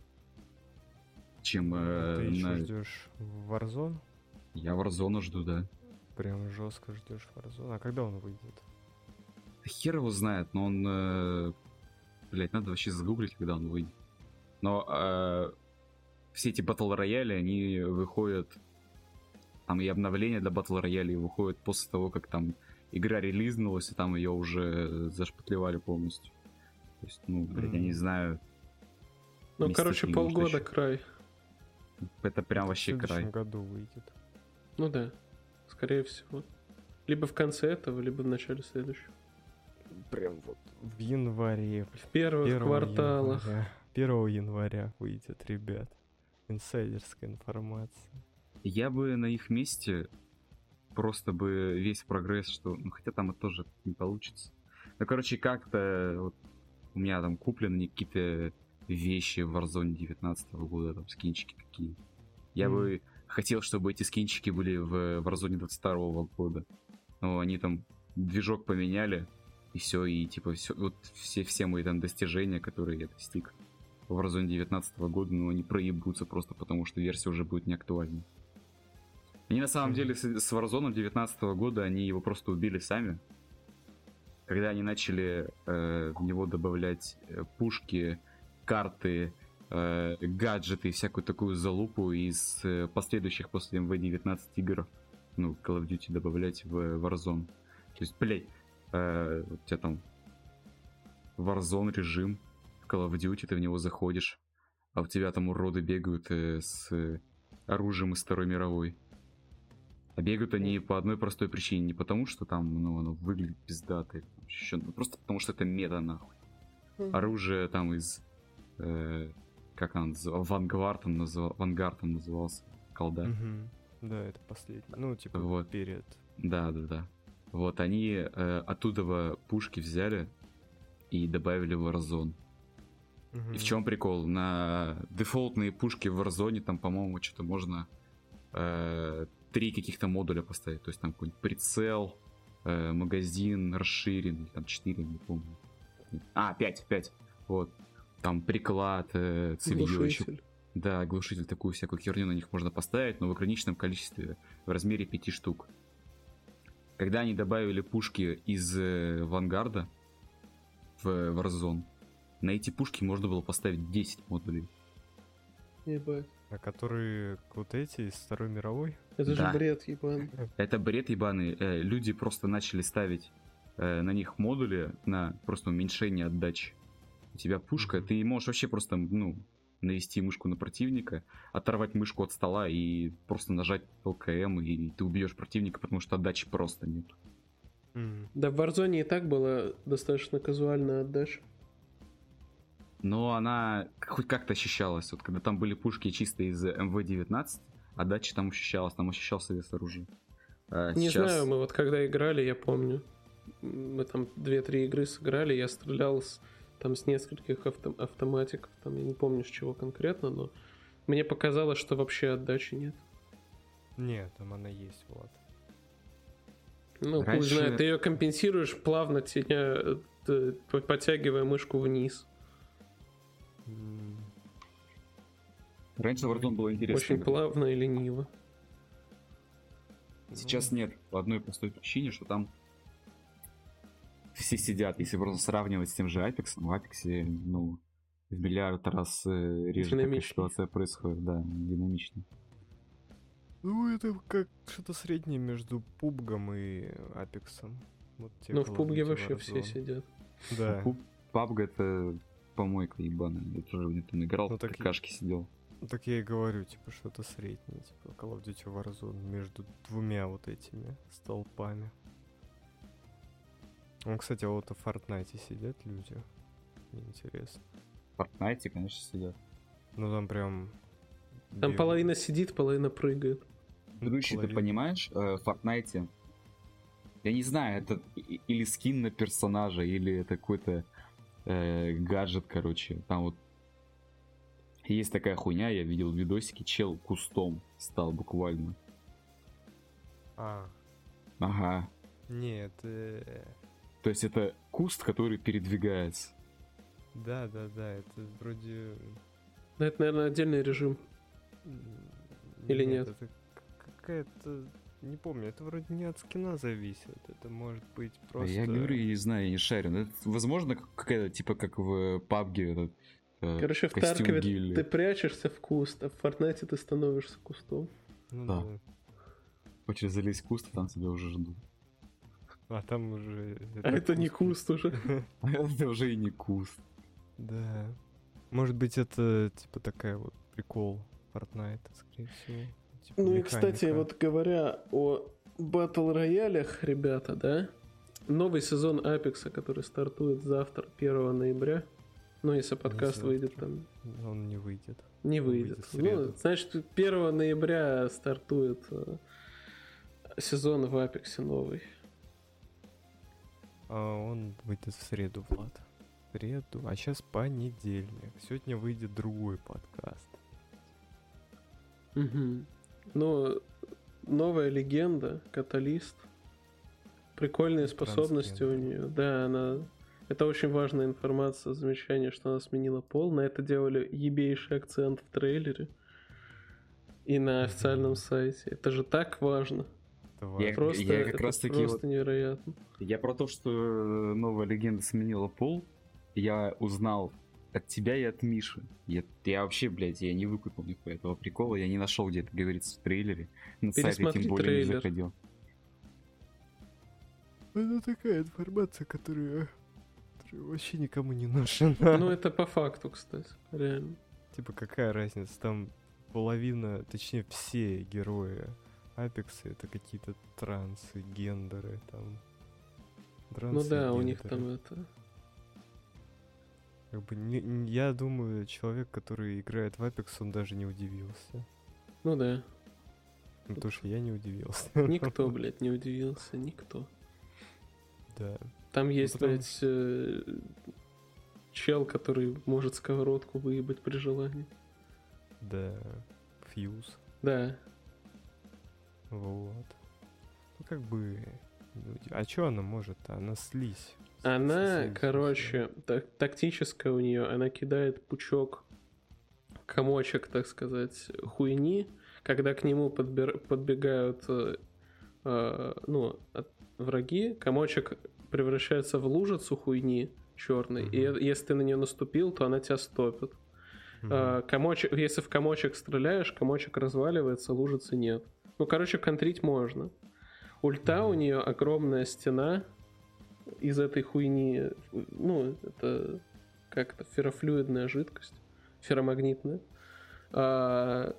Чем э, Ты еще на... ждешь Warzone? Я Warzone жду, да. Прям жестко ждешь Warzone. А когда он выйдет? Да хер его знает, но он... Э... Блять, надо вообще загуглить, когда он выйдет. Но э, все эти батл рояли, они выходят... Там и обновления для батл рояли выходят после того, как там игра релизнулась, и там ее уже зашпатлевали полностью. То есть, ну, блядь, я не Мгм. знаю. Ну, Месяца короче, три, может, полгода еще. край. Это прям В вообще следующем край. году выйдет. Ну да, скорее всего. Либо в конце этого, либо в начале следующего. Прям вот в январе. В первых первого кварталах. января. первого января выйдет, ребят. Инсайдерская информация. Я бы на их месте просто бы весь прогресс, что... Ну, хотя там это тоже не получится. Ну, короче, как-то вот у меня там куплены какие-то вещи в Warzone девятнадцатого года, там скинчики какие. Я Мгм. бы хотел, чтобы эти скинчики были в Warzone двадцать второго года. Но они там движок поменяли, и все, и типа все, вот все, все мои там достижения, которые я достиг в Warzone девятнадцатого года, ну, они проебутся просто потому, что версия уже будет не актуальна. Они на самом Мгм. деле с, с Warzone девятнадцатого года они его просто убили сами. Когда они начали э, в него добавлять э, пушки, карты, э, гаджеты и всякую такую залупу из э, последующих после эм вэ девятнадцать игр, ну, Call of Duty добавлять в Warzone. То есть, блядь, э, у тебя там Warzone режим в Call of Duty, ты в него заходишь, а у тебя там уроды бегают э, с э, оружием из Второй мировой. А бегают они по одной простой причине, не потому что там, ну, оно выглядит пиздато, или там ещё, ну, просто потому что это мета, нахуй. Оружие там из, э, как оно называлось, Vanguard он называл, Vanguard он назывался, колда. Мгм. Да, это последний. Ну, типа, Вот. перед. Да, да, да. Вот они э, оттуда пушки взяли и добавили в Warzone. И в чем прикол? На дефолтные пушки в Warzone там, по-моему, что-то можно э, три каких-то модуля поставить. То есть там какой-нибудь прицел, э, магазин расширенный, там четыре, не помню. А, пять, пять. Вот. Там приклад, э, цевьё ещё. Глушитель. Да, глушитель, такую всякую херню на них можно поставить, но в ограниченном количестве, в размере пяти штук. Когда они добавили пушки из э, Вангарда в Warzone, на эти пушки можно было поставить десять модулей. Ебать. А которые вот эти из Второй мировой? Это Да. же бред, ебан. Это бред ебаный. Э, люди просто начали ставить э, на них модули на просто уменьшение отдачи. У тебя пушка, mm-hmm. ты можешь вообще просто, ну, навести мышку на противника, оторвать мышку от стола и просто нажать эл ка эм, и ты убьешь противника, потому что отдачи просто нет. Mm. Да, в Warzone и так была достаточно казуальная отдача. Но она хоть как-то ощущалась. Вот когда там были пушки чисто из эм вэ девятнадцать, отдача там ощущалась, там ощущался вес оружия. А Не сейчас... знаю, мы вот когда играли, я помню, мы там две-три игры сыграли, я стрелял с, там с нескольких авто- автоматиков, там я не помню с чего конкретно, но мне показалось, что вообще отдачи нет. Нет, там она есть, Влад. Ну, Раньше... хуй знает, ты ее компенсируешь плавно, теня, подтягивая мышку вниз. Mm. Раньше Warzone было интересно. Очень играть. плавно и лениво. Сейчас нет, по одной простой причине, что там все сидят. Если просто сравнивать с тем же Apex, в Apex, ну, в миллиард раз э, реже такая ситуация происходит, да, динамичнее. Ну, это как что-то среднее между пубгом и Апексом. Вот ну, в пубге вообще все сидят. Да. пабг это помойка ебаная. Я тоже в ней там играл, ну, в какашке и... сидел. Так я и говорю, типа, что-то среднее. Типа, Call of Duty Warzone между двумя вот этими столпами. Ну, кстати, вот в Fortnite сидят люди. Мне интересно. В Fortnite, конечно, сидят. Ну, там прям... Там бегают. Половина сидит, половина прыгает. Ведущий, ты понимаешь, в Fortnite, я не знаю, это или скин на персонажа, или это какой-то э, гаджет, короче. Там вот есть такая хуйня, я видел в видосике, чел кустом стал буквально. А. Ага. Нет. Э... То есть это куст, который передвигается. Да, да, да, это вроде... Да, это, наверное, отдельный режим. Или нет? нет? Это какая-то... Не помню, это вроде не от скина зависит. Это может быть просто... Я говорю, я не знаю, я не шарю. Это, возможно, какая-то, типа, как в пабге этот э, короче, в Таркове Гилли. Ты прячешься в куст, а в Фортнайте ты становишься кустом. Ну, да. да. Хочешь залезть в куст, а там тебя уже ждут. А там уже... А это не куст уже. Это уже и не куст. Да. Может быть, это, типа, такая вот прикол Fortnite, скорее всего. Типа, ну механика. и, кстати, вот говоря о батл роялях, ребята, да, новый сезон Apex, который стартует завтра, первого ноября, ну, если подкаст выйдет там... Он не выйдет. Не выйдет. выйдет ну, значит, первого ноября стартует э, сезон в Apex новый. А он выйдет в среду, Влад. В среду. А сейчас понедельник. Сегодня выйдет другой подкаст. Угу. Ну, новая легенда, Каталист. Прикольные способности у нее. Да, она... Это очень важная информация, замечание, что она сменила пол. На это делали ебейший акцент в трейлере и на официальном mm-hmm. сайте. Это же так важно. Я, просто, я как это раз таки просто вот, невероятно. Я про то, что новая легенда сменила пол, я узнал от тебя и от Миши. Я, я вообще, блядь, я не выкупил никакого этого прикола, я не нашел, где это говорится в трейлере. На сайте тем более трейлер. Не заходил. Это такая информация, которая, которая вообще никому не нужна. Ну, это по факту, кстати, реально. Типа, какая разница? Там половина, точнее, все герои Апекса это какие-то трансы, гендеры, там. Трансы, ну да, гендеры. У них там это... Как бы не, не, я думаю, человек, который играет в Apex, он даже не удивился. Ну да. Ну то, что я не удивился. Никто, блядь, не удивился, никто. Да. Там есть, ну, потому... блядь, э, чел, который может сковородку выебать при желании. Да. Фьюз. Да. Вот. Ну как бы... А что она может? Она слизь. Она, короче, так, тактическая у нее, она кидает пучок, комочек, так сказать, хуйни, когда к нему подбер, подбегают э, ну, от, враги, комочек превращается в лужицу хуйни черной, mm-hmm. и если ты на нее наступил, то она тебя стопит. Mm-hmm. Э, комочек, если в комочек стреляешь, комочек разваливается, лужицы нет. Ну, короче, контрить можно. Ульта mm-hmm. у нее огромная стена, из этой хуйни, ну, это как-то феррофлюидная жидкость, ферромагнитная. А,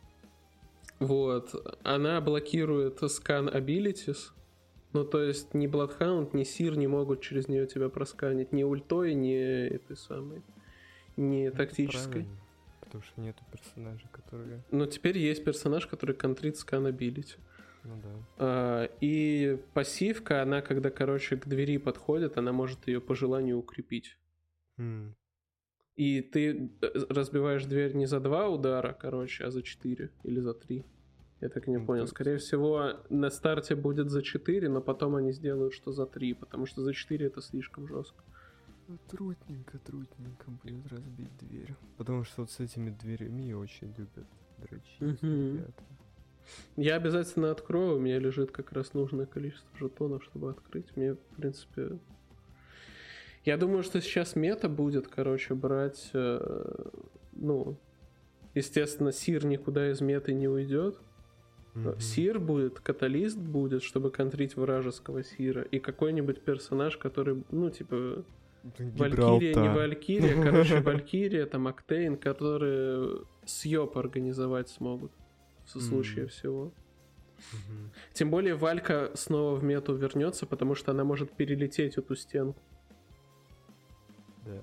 вот, она блокирует скан abilities, ну, то есть ни Bloodhound, ни Сир не могут через нее тебя просканить, ни ультой, ни этой самой, ни Ну, это тактической. правильно, потому что нету персонажей, которые... Но теперь есть персонаж, который контрит скан ability. Ну да. А, и пассивка, она, когда, короче, к двери подходит, она может ее по желанию укрепить. М, И ты разбиваешь дверь не за два удара, короче, а за четыре или за три. Я так и не Ну, понял. то есть- Скорее всего, на старте будет за четыре, но потом они сделают, что за три, потому что за четыре это слишком жестко. Трудненько, трудненько будет разбить дверь. Потому что вот с этими дверями очень любят дрочить Мгм. ребята. Я обязательно открою, у меня лежит как раз нужное количество жетонов, чтобы открыть. Мне, в принципе... Я думаю, что сейчас мета будет, короче, брать... э, ну, естественно, Сир никуда из меты не уйдет. Мгм. Сир будет, каталист будет, чтобы контрить вражеского Сира. И какой-нибудь персонаж, который, ну, типа... Валькирия, не Валькирия, короче, Валькирия, там Октейн, которые съеб организовать смогут в случае Мгм. всего. Мгм. Тем более Валька снова в мету вернется, потому что она может перелететь эту стенку. Да.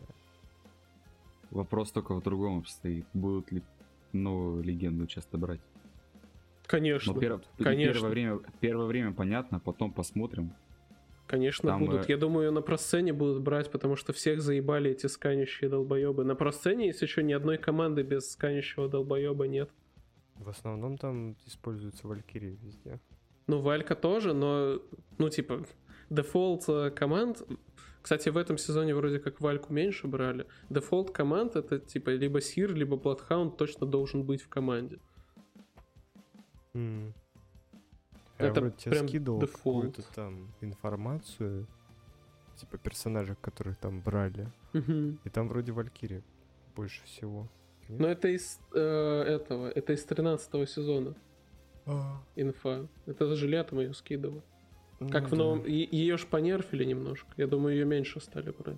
Вопрос только в другом обстоит. Будут ли новую легенду часто брать? Конечно, Но пер- конечно. Первое время, первое время понятно, потом посмотрим. конечно там, будут. э, Я думаю, на просцене будут брать, потому что всех заебали эти сканящие долбоебы. На просцене есть еще ни одной команды без сканящего долбоеба нет. В основном там используются валькирии везде. Ну, Валька тоже, но, ну, типа, дефолт э, команд... Кстати, в этом сезоне вроде как Вальку меньше брали. Дефолт команд — это, типа, либо Сир, либо Bloodhound точно должен быть в команде. М. Это Я вроде тебе прям скидывал дефолт. какую-то там информацию, типа персонажей, которых там брали. Мгм. И там вроде валькирия больше всего. Нет? Но это из э, этого, это из тринадцатого сезона инфа. Это даже летом ее скидывал. Ну Как в да. новом... Ее ж понерфили немножко. Я думаю, ее меньше стали брать.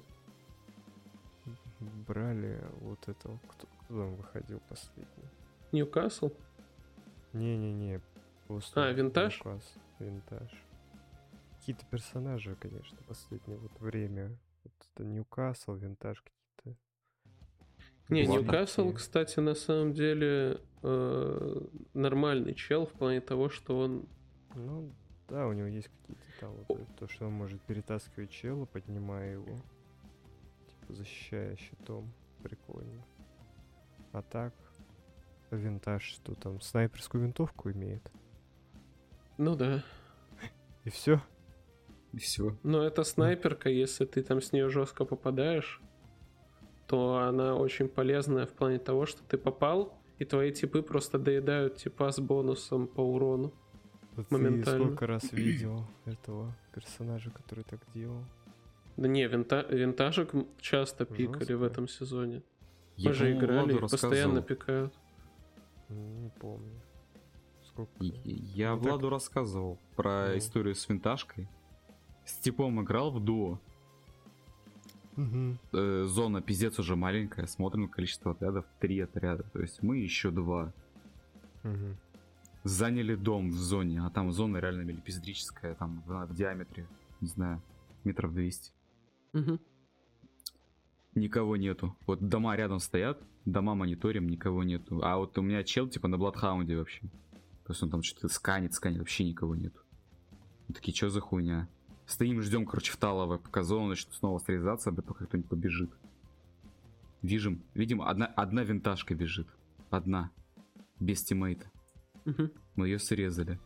Брали вот этого, кто, кто там выходил последний. Ньюкасл? Не-не-не. после А, Винтаж? Ньюкасл, Винтаж. Какие-то персонажи, конечно, последнее вот время. Вот это Ньюкасл, Винтаж какие-то. Не, Ладно. Ньюкасл, Такие. кстати, на самом деле э, нормальный чел в плане того, что он... Ну, да, у него есть какие-то там вот это, то, что он может перетаскивать чела, поднимая его. Типа защищая щитом. Прикольно. А так, Винтаж, что там, снайперскую винтовку имеет. Ну да. И все. И все. Но это снайперка, если ты там с нее жестко попадаешь, то она очень полезная в плане того, что ты попал, и твои типы просто доедают типа с бонусом по урону. Ты Моментально. сколько раз видел этого персонажа, который так делал? Да не, винта... винтажек м- часто пикали Жестко. в этом сезоне. Я, Мы же по-моему, играли, Владу их постоянно рассказывал. пикают. Не помню. Сколько? И- и- Я Ну, так- Владу рассказывал про Ну. историю с винтажкой. С типом играл в дуо. Мгм. Э, зона пиздец уже маленькая. Смотрим количество отрядов. Три отряда. То есть мы еще два. Мгм. Заняли дом в зоне. А там зона реально милипиздрическая. Там в, в диаметре, не знаю, метров двести. Мгм. Никого нету. Вот дома рядом стоят. Дома мониторим, никого нету. А вот у меня чел типа на Бладхаунде вообще. То есть он там что-то сканит, сканит. Вообще никого нету. Мы такие, что за хуйня? Стоим, ждем, короче, в Талово, пока зона начнет снова срезаться, пока кто-нибудь побежит. Видим, видим, одна, одна винтажка бежит. Одна. Без тиммейта. Мгм. Мы ее срезали.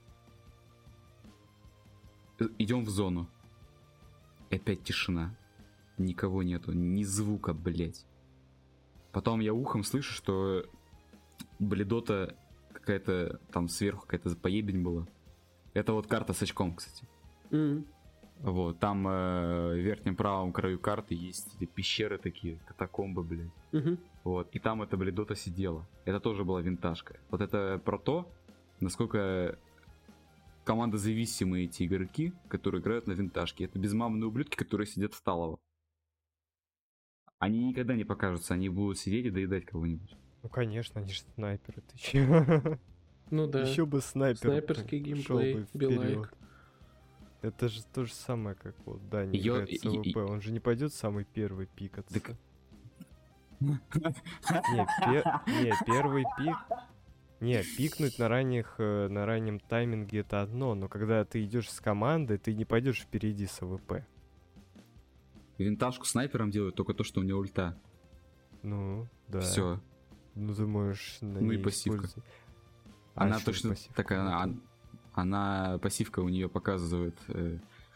Э, Идем в зону. И опять тишина. Никого нету, ни звука, блять. Потом я ухом слышу, что бледота какая-то там сверху какая-то поебень была. Это вот карта с очком, кстати. Мгм. Вот, там э, в верхнем правом краю карты есть эти пещеры такие, катакомбы, блядь. Мгм. Вот, и там эта бледота сидела. Это тоже была винтажка. Вот это про то, насколько командозависимые эти игроки, которые играют на винтажке. Это безмамные ублюдки, которые сидят в Талово. Они никогда не покажутся, они будут сидеть и доедать кого-нибудь. Ну, конечно, они же снайперы, ты че? Ну да. Еще бы снайпер. Снайперский геймплей, билайк. Это же то же самое, как вот Дани Ё- играет с АВП. Он же не пойдет самый первый пикаться. Так- Не, пе- не, первый пик... Не, пикнуть на ранних, э, на раннем тайминге это одно, но когда ты идешь с командой, ты не пойдешь впереди с АВП. Винтажку снайпером делают только то, что у него ульта. Ну, да. Все. Ну, ты можешь на Ну и ней пассивка. использовать. А Она что точно пассивка? такая, она, она пассивка у нее показывает, э,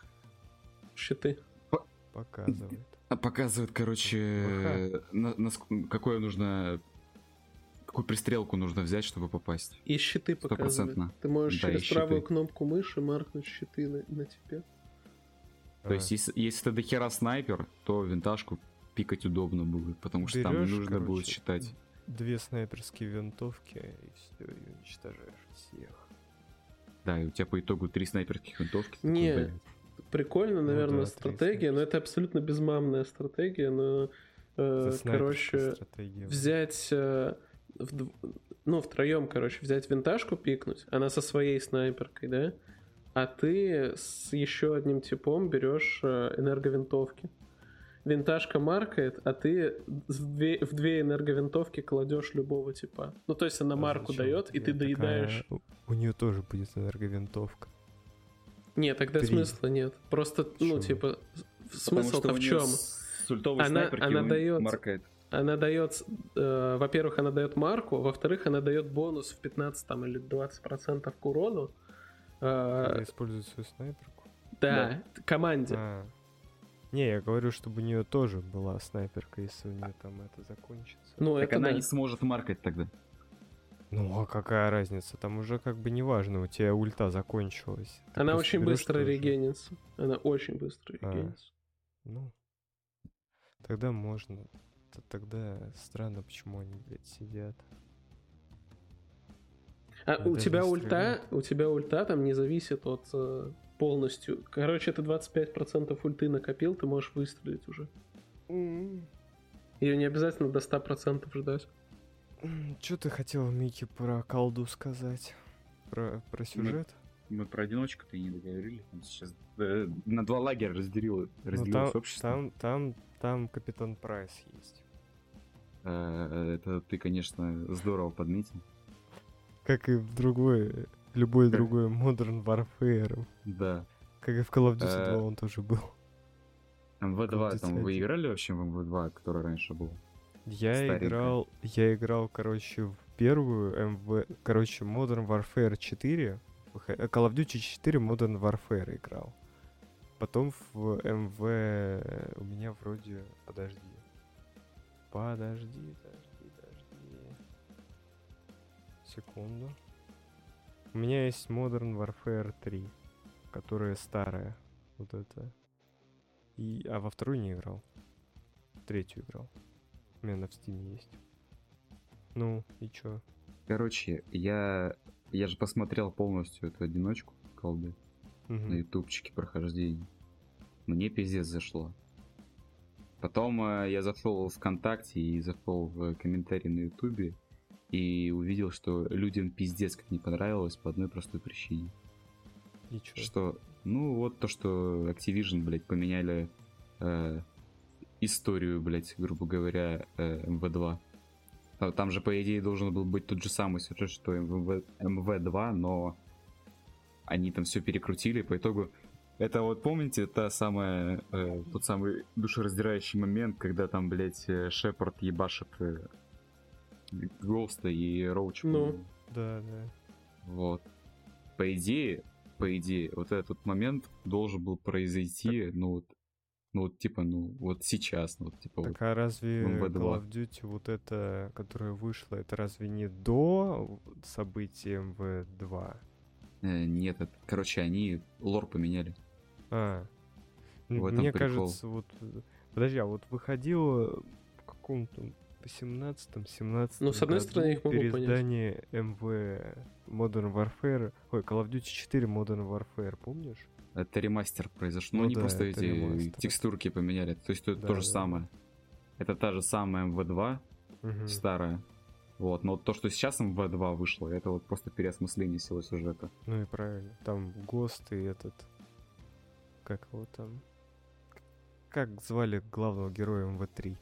Щиты. Показывает. показывает, короче, э, на- наск- какое нужно, какую пристрелку нужно взять, чтобы попасть. И щиты показывают. Стопроцентно. Ты можешь Да, и через правую щиты. кнопку мыши маркнуть щиты на, на тебе. То есть, если, если ты дохера снайпер, то винтажку пикать удобно будет, потому что там не Берёшь, нужно короче, будет считать. Две снайперские винтовки, и все, и уничтожаешь всех. Да, и у тебя по итогу три снайперских винтовки. такой, Не, блядь. прикольно, наверное, да, стратегия, но это абсолютно безмамная стратегия, но, э, Это снайперская короче, стратегия. взять, э, вдв- ну, втроем, короче, взять винтажку пикнуть, она со своей снайперкой, да, а ты с еще одним типом берешь э, энерговинтовки. Винтажка маркает, а ты в две, в две энерговинтовки кладешь любого типа. Ну, то есть она А марку зачем дает, и тебе ты такая- доедаешь. У, у нее тоже будет энерговинтовка. Нет, тогда Три. смысла нет. Просто, ну, Чё? типа, Потому смысл-то что у в неё чем? с ультовой Она- снайперки она он даёт- маркает. Она дает, э, во-первых, она дает марку, во-вторых, она дает бонус в пятнадцать там, или двадцать процентов к урону. Э, Когда использует свою снайперку. да, команде. А. Не, я говорю, чтобы у нее тоже была снайперка, если у нее там это закончится. Ну, Так это она да. не сможет маркать тогда. Ну, а какая разница? Там уже как бы неважно, у тебя ульта закончилась. Ты Она просто очень берёшь быстро тоже. регенится. Она очень быстро А. регенится. Ну, тогда можно. Т- Тогда странно, почему они, блядь, сидят. А Я у даже тебя не ульта, стреляю. у тебя ульта там не зависит от э, полностью. Короче, ты двадцать пять процентов ульты накопил, ты можешь выстрелить уже. Ее не обязательно до сто процентов ждать. Что ты хотел, Микки, про колду сказать? Про, про сюжет? Мы про одиночку-то и не договорили. Там сейчас э, на два лагеря разделил, Ну, разделилось там, общество. там, там, там Капитан Прайс есть. Э, это ты, конечно, здорово подметил. Как и в другой, любой Как? другой Modern Warfare. Да. Как и в Call of Duty Э, два он тоже был. эм вэ два, Call of там Duty вы один. играли вообще в эм вэ два, который раньше был? Я Старенькая. играл, я играл, короче, в первую эм вэ, короче, Modern Warfare четыре, выход- э, Call of Duty четыре Modern Warfare играл. Потом в эм вэ у меня вроде, подожди, подожди, подожди, подожди, секунду. У меня есть Modern Warfare три, которая старая, вот это. И, а во вторую не играл, в третью играл. У меня на Steam есть. Ну, и чё? Короче, я, я же посмотрел полностью эту одиночку колды Мгм. на ютубчике прохождение. Мне пиздец зашло. Потом э, я зашел в ВКонтакте и зашел в комментарии на ютубе и увидел, что людям пиздец как не понравилось по одной простой причине. И чё? Что, ну вот то, что Activision, блядь, поменяли э, историю, блядь, грубо говоря, э, эм вэ два. Та- Там же, по идее, должен был быть тот же самый сюжет, что эм вэ, эм вэ два, но они там все перекрутили, по итогу. Это вот, помните, та самая, э, тот самый душераздирающий момент, когда там, блядь, э, Шепард ебашит э, Гоуста и Роуча. Ну. по-моему. Да, да. Вот. По идее, по идее, вот этот момент должен был произойти, ну вот, ну вот типа, ну вот сейчас, ну вот типа вот. Так а разве эм вэ два. Call of Duty вот это, которое вышло, это разве не до событий эм вэ два? Э, нет, это, короче, они лор поменяли. А. М, В этом Мне прикол. кажется, вот... э, Подожди, а вот выходило в каком-то... восемнадцатом семнадцатом Ну, с одной году стороны, их могу понять. переиздание эм вэ Modern Warfare, ой, Call of Duty четыре Modern Warfare, помнишь? Это ремастер произошел. Ну, Ну они да, просто это эти ремастер. текстурки поменяли. То есть это Да, то же да, самое. Это та же самая эм вэ два, Мгм. старая. Вот, но вот то, что сейчас эм вэ два вышло, это вот просто переосмысление всего сюжета. Ну и правильно. Там Гост и этот... Как его там? Как звали главного героя эм вэ три?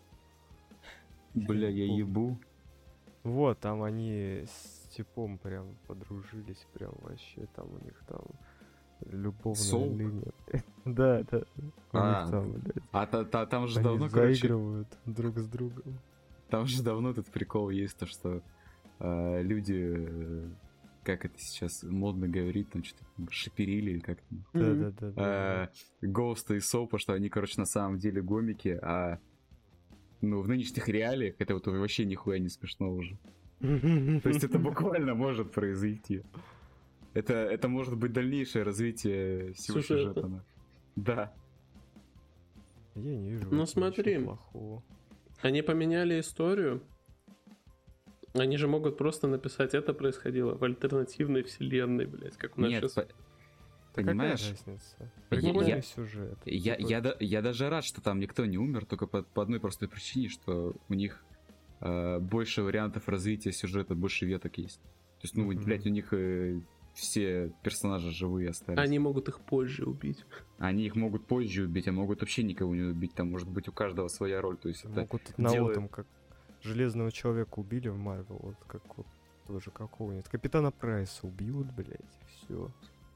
Бля, я помню. ебу. Вот, там они с типом прям подружились, прям вообще, там у них там любовная Соул? линия. Да, да. У А, них там, блядь, А та- та- там же они давно, короче, заигрывают друг с другом. там же давно этот прикол есть, то что э, люди, э, как это сейчас модно говорить, там что-то шиперили, как там, Да, Мгм. да, да, да. э, Гоуста и Соупа, что они, короче, на самом деле гомики, а ну, в нынешних реалиях это вот вообще нихуя не смешно уже. То есть это буквально может произойти. Это, это может быть дальнейшее развитие всего Сюжета. сюжета. да. Да. Я не вижу. в Ну, этом ничего смотри. плохого. Они поменяли историю. Они же могут просто написать, это происходило в альтернативной вселенной, блядь, как у нас Нет, сейчас. по- Да понимаешь? какая разница? Я- Прикольный я- сюжет. Я, Типа, я, да- я даже рад, что там никто не умер, только по, по одной простой причине, что у них э, больше вариантов развития сюжета, больше веток есть. То есть, ну, Мгм. блядь, у них э, все персонажи живые остались. Они могут их позже убить. Они их могут позже убить, а могут вообще никого не убить. Там может быть у каждого своя роль. То есть это могут одного делает- там, как Железного Человека убили в Марвел, вот как вот тоже какого-нибудь. Капитана Прайса убьют, блядь, все.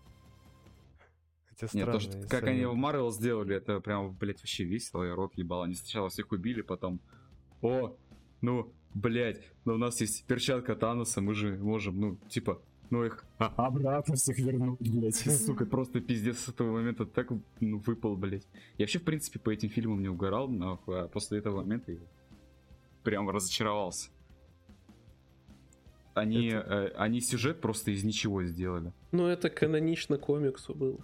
Хотя Нет, то, странно. что, как они в Марвел сделали, это прям, блядь, вообще весело, я рот ебал. Они сначала всех убили, потом, о, ну, блядь, но у нас есть перчатка Таноса, мы же можем, ну, типа, ну их а- обратно всех вернуть, блядь. И, сука, просто пиздец с этого момента так, ну, выпал, блядь. Я вообще, в принципе, по этим фильмам не угорал, нахуй, а после этого момента я прям разочаровался. Они, э, они сюжет просто из ничего сделали. Ну, это канонично комиксу было.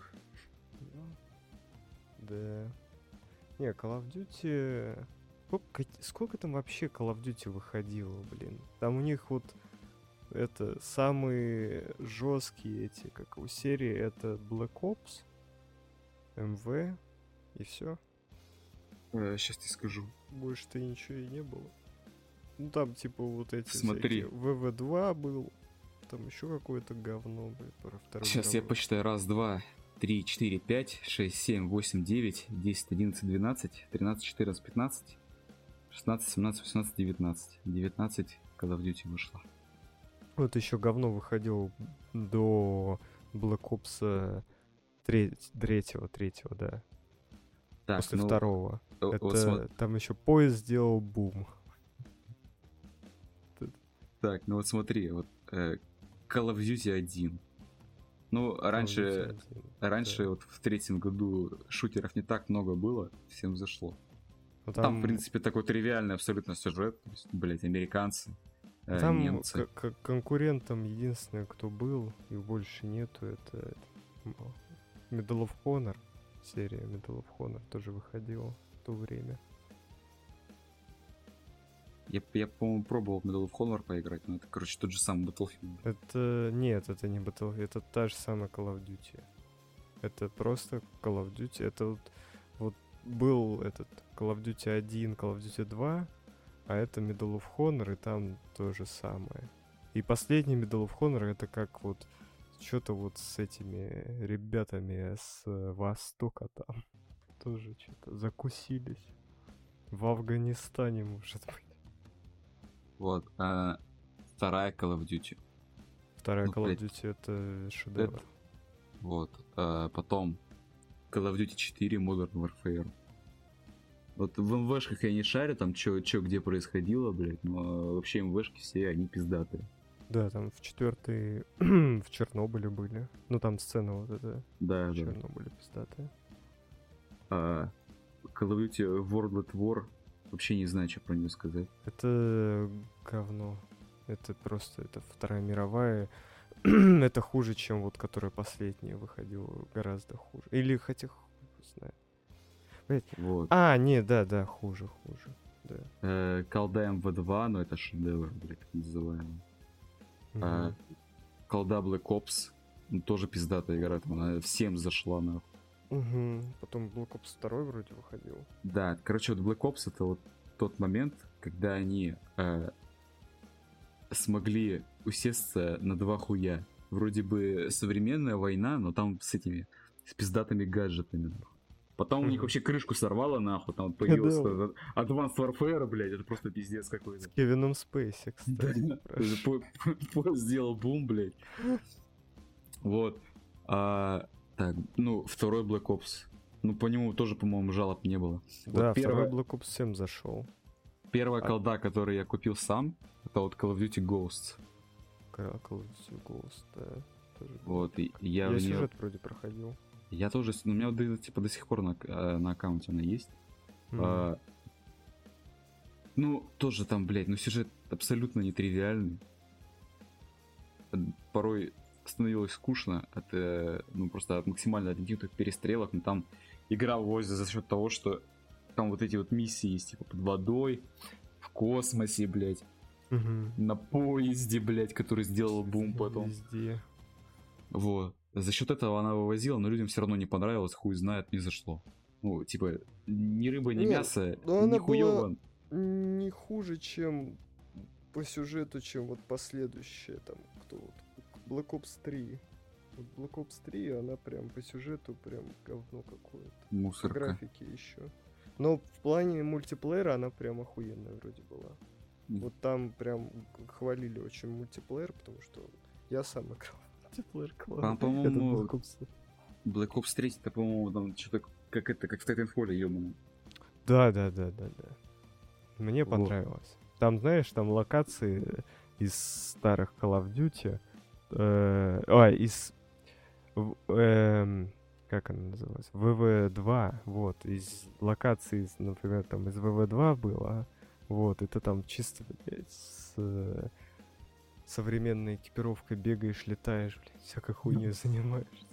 Да. Не, Call of Duty... Сколько, сколько там вообще Call of Duty выходило, блин? Там у них вот это самые жесткие эти, как у серии, это Black Ops, эм вэ и все. Сейчас тебе скажу. Больше-то ничего и не было. Ну там типа вот эти Смотри. всякие вэ вэ два был, там еще какое-то говно, блин, про вторую Сейчас я мировую. посчитаю. Раз, два, три, четыре, пять, шесть, семь, восемь, девять, десять, одиннадцать, двенадцать, тринадцать, четырнадцать, пятнадцать, шестнадцать, семнадцать, восемнадцать, девятнадцать. девятнадцать Call of Duty вышло. Вот еще говно выходило до Black Ops третьего, третьего, да. Так, После ну, второго. о- Это вот смо- там еще поезд сделал бум. Так, ну вот смотри, вот э, Call of Duty один. Ну, раньше, Call of Duty один, раньше да. вот в третьем году шутеров не так много было, всем зашло. Ну, Там, в принципе, такой тривиальный абсолютно сюжет. То есть, блять, американцы, э, там немцы. к- к- конкурентом единственное, кто был, и больше нету, это м, Medal of Honor. Серия Medal of Honor тоже выходила в то время. Я, я, по-моему, пробовал в Medal of Honor поиграть, но это, короче, тот же самый Battlefield. Это... Нет, это не Battlefield, это та же самая Call of Duty. Это просто Call of Duty. Это вот, вот был этот Call of Duty один, Call of Duty два, а это Medal of Honor, и там то же самое. И последний Medal of Honor это как вот что-то вот с этими ребятами с э, Востока там тоже что-то закусились. В Афганистане, может быть. Вот. А вторая Call of Duty. Вторая Ну, Call of блядь. Duty это шедевр. Это- Вот. А потом Call of Duty четыре Modern Warfare. Вот в МВшках я не шарю, там чё, чё где происходило, блядь, но вообще МВшки все, они пиздатые. Да, там в четвертой в Чернобыле были. Ну там сцена вот эта Да, в да. Чернобыле пиздатая. А Call of Duty World at War, вообще не знаю, что про нее сказать. Это говно. Это просто, это Вторая мировая. Это хуже, чем вот, которая последняя выходила. Гораздо хуже. Или хотя хуй знает. Блядь. Вот. А, не, да, да, хуже, хуже. да. Э, колда эм вэ два, ну это шедевр, блядь, так называемый. Мгм. А, колда Black Ops, ну, тоже пиздатая игра, там она всем зашла, нахуй. Мгм. Потом Black Ops два вроде выходил. Да, короче, вот Black Ops это вот тот момент, когда они э, смогли усесться на два хуя. Вроде бы современная война, но там с этими, с пиздатыми гаджетами, нахуй. Потом у них Мгм. вообще крышку сорвало, нахуй, там появился Да. этот Advanced Warfare, блядь, это просто пиздец какой-то. С Кевином Спейси, Да, кстати. прошу. по- по- по- сделал бум, блядь. Вот. А, так, ну, второй Black Ops. Ну, по нему тоже, по-моему, жалоб не было. Да, Вот первая, второй Black Ops всем зашел. первая А- колда, которую я купил сам, это вот Call of Duty Ghosts. Call of Duty Ghost, да. Тоже был. Вот, и я, Я, в неё- сюжет вроде проходил. Я тоже, с- ну, у меня вот, да, типа до сих пор на, э, на аккаунте она есть. Мгм. А, ну, тоже там, блядь, ну сюжет абсолютно нетривиальный. Порой становилось скучно от, э, ну, просто от максимально интенсивных перестрелок, но там игра вывозится за счет того, что там вот эти вот миссии есть, типа, под водой, в космосе, блядь, Мгм. на поезде, блядь, который сделал бум потом. Везде. Вот. За счет этого она вывозила, но людям все равно не понравилось, хуй знает, не зашло. Ну, типа, ни рыба, ни Не, мясо, ну ни она хуёво. Не хуже, чем по сюжету, чем вот последующая, там, кто вот, Black Ops три. Вот Black Ops три, она прям по сюжету прям говно какое-то. По Мусорка. графике еще. Но в плане мультиплеера она прям охуенная вроде была. Мгм. Вот там прям хвалили очень мультиплеер, потому что я сам играл в мультиплеер. Там, по-моему, Этот Black Ops. Black Ops три, это, по-моему, там что-то как это, как в Titanfall, ёбаный. Да, да, да, да, да. Мне Вот. понравилось. Там, знаешь, там локации из старых Call of Duty. э, А, из... в- эм, Как она называлась? вэ вэ два. Вот. Из локаций, из, например, там из вэ вэ два было. Вот. И ты там чисто, блядь, с э, современной экипировкой бегаешь, летаешь, блядь, всякой хуйней занимаешься.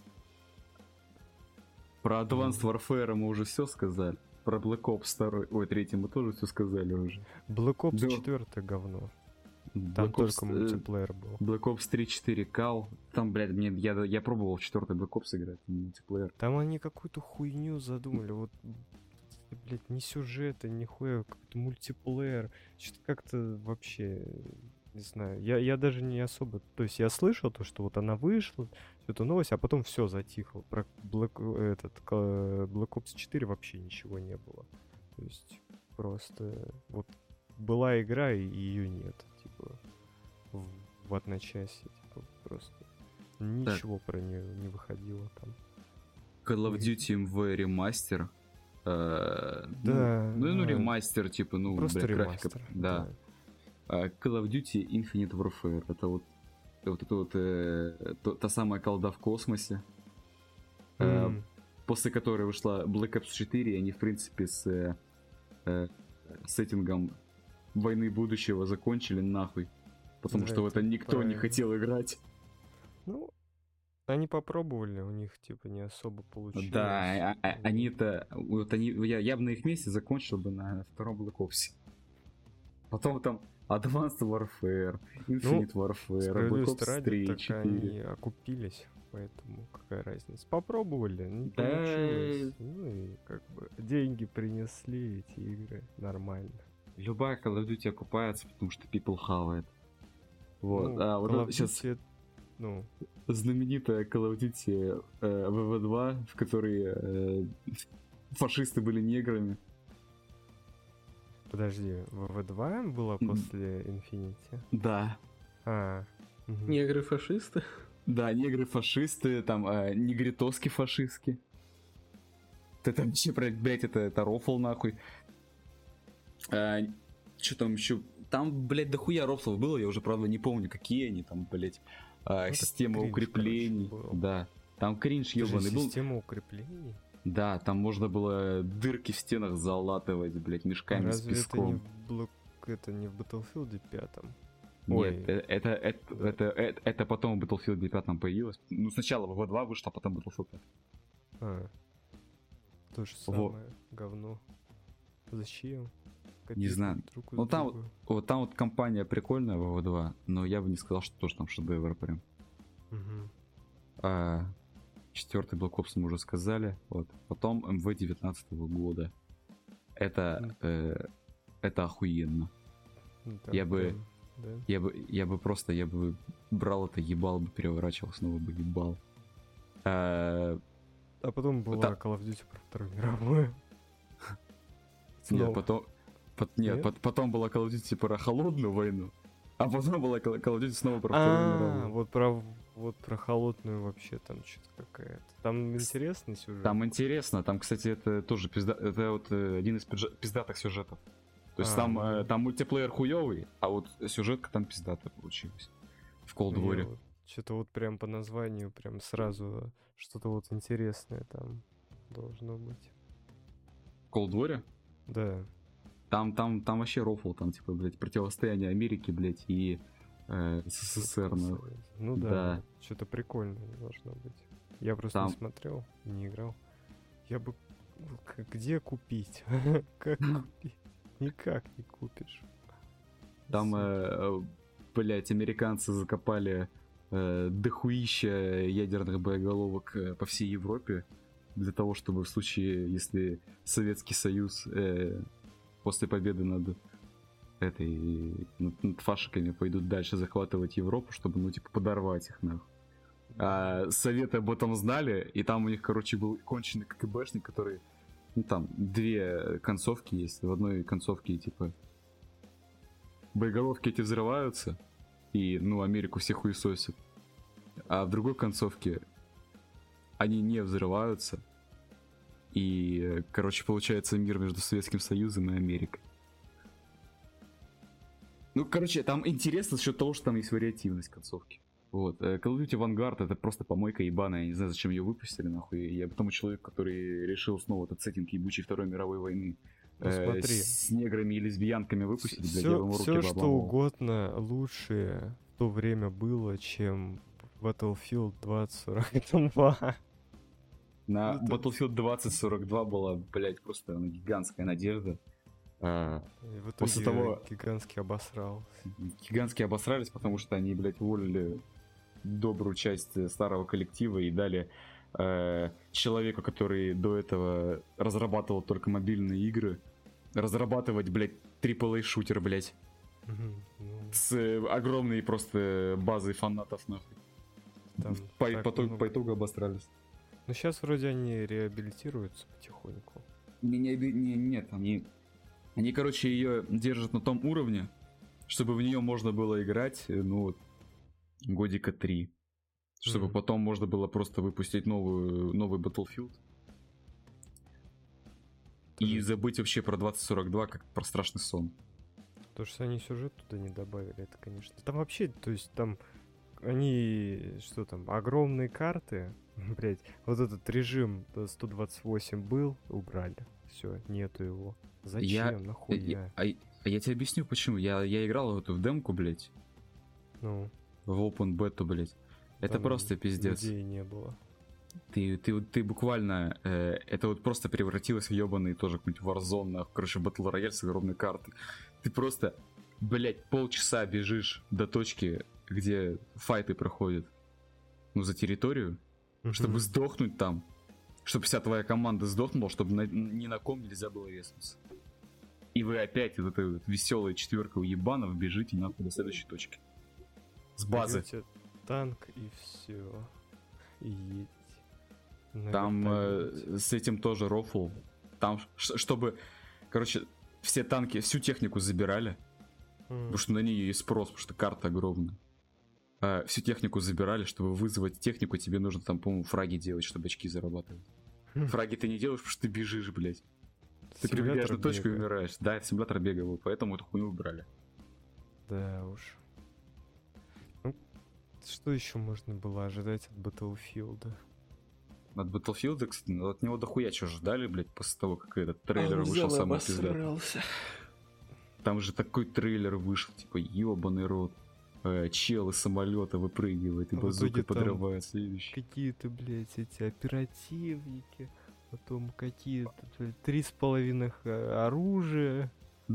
Про Advanced Warfare мы уже все сказали. Про Black Ops два, ой, третий мы тоже все сказали уже. Black Ops Да. четыре говно. Там Black только Ops, э, мультиплеер был. Black Ops три четыре Кал. Там, блядь, мне, я, я пробовал в четвертый Black Ops играть, мультиплеер. Там они какую-то хуйню задумали, вот, блядь, ни сюжета, ни хуя, какой-то мультиплеер, что-то как-то вообще, не знаю, я, я даже не особо, то есть я слышал то, что вот она вышла, всю эту новость, а потом все затихло, про Black, этот, к- Black Ops четыре вообще ничего не было, то есть просто вот была игра и ее нет, типа, в, в одночасье, типа, просто ничего про нее не выходило там. Call of Duty эм вэ ремастер. Э, Да, Ну, ну, ну, да. ремастер, типа, ну, Просто блядь, графика. ремастер. Да. А Call of Duty Infinite Warfare. Это вот, вот это вот э, то- та самая колда в космосе. Э, М, После которой вышла Black Ops четыре, и они, в принципе, с э, э, сеттингом войны будущего закончили нахуй. Потому Да, что в это это никто не правильно. хотел играть. Ну, они попробовали, у них типа не особо получилось. Да, а- а- Вот. они это... Вот они, я, я бы на их месте закончил бы на втором Black Ops. Потом там Advanced Warfare, Infinite Warfare, Black Справедливости Ops ради, три, так четыре. они окупились, поэтому какая разница. Попробовали, не Да. получилось. Ну и как бы деньги принесли эти игры, нормально. Любая Call of Duty окупается, потому что people хавает. Вот, Ну, а вот Call это of сейчас Duty, ну, знаменитая Call of Duty э, вэ вэ два, в которой э, фашисты были неграми. подожди, вэ вэ два было М. после Infinity? Да. А, мгм. Негры-фашисты. Да, негры-фашисты, там э, негритоски-фашистки. Ты там вообще, блядь, это, это рофл нахуй. А, что там еще? Там, блядь, дохуя рофлов было, я уже, правда, не помню, какие они там, блядь. А, Ну, так система кринж, укреплений. короче, был. Да. Там кринж Подожди, ебаный был. система укреплений? Да, там можно было дырки в стенах залатывать, блядь, мешками А с разве это не песком. в Black... это не в Battlefield пятом? Нет, Ой. э- это, это, Да. это, это, это потом в Battlefield пять появилось. Ну, сначала вэ вэ два вышло, а потом Battlefield пять. А. То же Во. самое. Говно. Зачем? Не знаю. Друг Ну там вот, вот там вот компания прикольная вэ вэ два, но я бы не сказал, что тоже там шедевр прям. Угу. А, четвертый Black Ops мы уже сказали. Вот. Потом эм вэ девятнадцатого года. Это, э, это охуенно. Ну, я бы, прям, да? я бы, я бы просто, я бы брал это, ебал бы, переворачивал, снова бы ебал. А, а потом была та... Call of Duty про Вторую мировую. Нет, потом, по, нет, нет? По, потом была Call of Duty про холодную войну, а потом была Call of Duty снова про Вторую мировую. Вот про, вот про холодную вообще там что-то какая-то. Там интересный сюжет. Там интересно, там, кстати, это тоже пизда... это вот э, один из пизда... пиздатых сюжетов. То есть а, там, э, там мультиплеер хуёвый, а вот сюжетка там пиздатая получилась. В Cold War. Вот, что-то вот прям по названию прям сразу что-то вот интересное там должно быть. В Cold War? Да. Там, там, там вообще рофл, там, типа, блядь, противостояние Америки, блядь, и э, СССР. Ну, ну да, да. Что-то прикольное должно быть. Я просто там... не смотрел, не играл. Я бы... Где купить? Как купить? Никак не купишь. Там, э, блядь, американцы закопали э, дохуища ядерных боеголовок э, по всей Европе для того, чтобы в случае, если Советский Союз э, после победы над этой над, над фашиками пойдут дальше захватывать Европу, чтобы, ну, типа, подорвать их, нахуй. А Советы об этом знали, и там у них, короче, был конченый КГБшник, который, ну, там, две концовки есть. В одной концовке, типа, боеголовки эти взрываются, и, ну, Америку все хуесосят. А в другой концовке они не взрываются, и, короче, получается мир между Советским Союзом и Америкой. Ну, короче, там интересно за счет того, что там есть вариативность концовки. Вот. Call of Duty Vanguard — это просто помойка ебаная. Я не знаю, зачем ее выпустили, нахуй. Я потому человек, который решил снова этот сеттинг ебучей Второй мировой войны ну, э, с неграми и лесбиянками выпустить. Все, блядь, я вам руки все что угодно лучше в то время было, чем Battlefield двадцать сорок два. На ну, Battlefield двадцать сорок два была, блядь, просто она гигантская надежда. А, в итоге после того гигантски обосрал. Гигантски обосрались, потому что они, блядь, уволили добрую часть старого коллектива и дали э, человеку, который до этого разрабатывал только мобильные игры, разрабатывать, блядь, трипл эй шутер, блядь. Mm-hmm. Mm-hmm. С э, огромной просто базой фанатов, нахуй. Там по, по, много... по итогу обосрались. Ну сейчас вроде они реабилитируются потихоньку. Не, не, не, нет, они... Они, короче, ее держат на том уровне, чтобы в нее можно было играть, ну, годика три. Чтобы mm-hmm. потом можно было просто выпустить новую, новый Battlefield. Mm-hmm. И забыть вообще про двадцать сорок два, как про страшный сон. То, что они сюжет туда не добавили, это, конечно. Там вообще, то есть там они, что там, огромные карты, блять, вот этот режим сто двадцать восемь был, убрали. Все, нету его. Зачем? Я, Нахуя? Я, а, а я тебе объясню, почему. Я, я играл в эту в демку, блядь. Ну. В open beta, блядь. Это там просто пиздец. Людей не было. Ты, ты, ты буквально... Э, это вот просто превратилось в ебаный тоже какой-нибудь Warzone, нахуй. Короче, Battle Royale с огромной картой. Ты просто, блядь, полчаса бежишь до точки, где файты проходят. Ну, за территорию. Mm-hmm. Чтобы сдохнуть там. Чтобы вся твоя команда сдохнула, чтобы на, ни на ком нельзя было резнуться. И вы опять вот этой вот веселой четверкой уебанов бежите нахуй до следующей точки. С базы. Берете танк и все. И едете. Там э, с этим тоже рофл. Там, ш- чтобы, короче, все танки, всю технику забирали. Mm. Потому что на нее есть спрос, потому что карта огромная. Uh, всю технику забирали, чтобы вызвать технику, тебе нужно там, по-моему, фраги делать, чтобы очки зарабатывать. Хм. Фраги ты не делаешь, потому что ты бежишь, блядь. Ты прибегаешь на точку и умираешь. Да, это симулятор бега, вот, поэтому эту хуйню убрали. Да уж. Ну, что еще можно было ожидать от Battlefield? От Battlefield, кстати, от него дохуя что ждали, блядь, после того, как этот трейлер а вышел самый пиздатый. Там же такой трейлер вышел, типа, ёбаный рот. Чел из самолета выпрыгивает и а базукой подрывает следующий. Какие-то, блядь, эти оперативники, потом какие-то три с половиной оружия.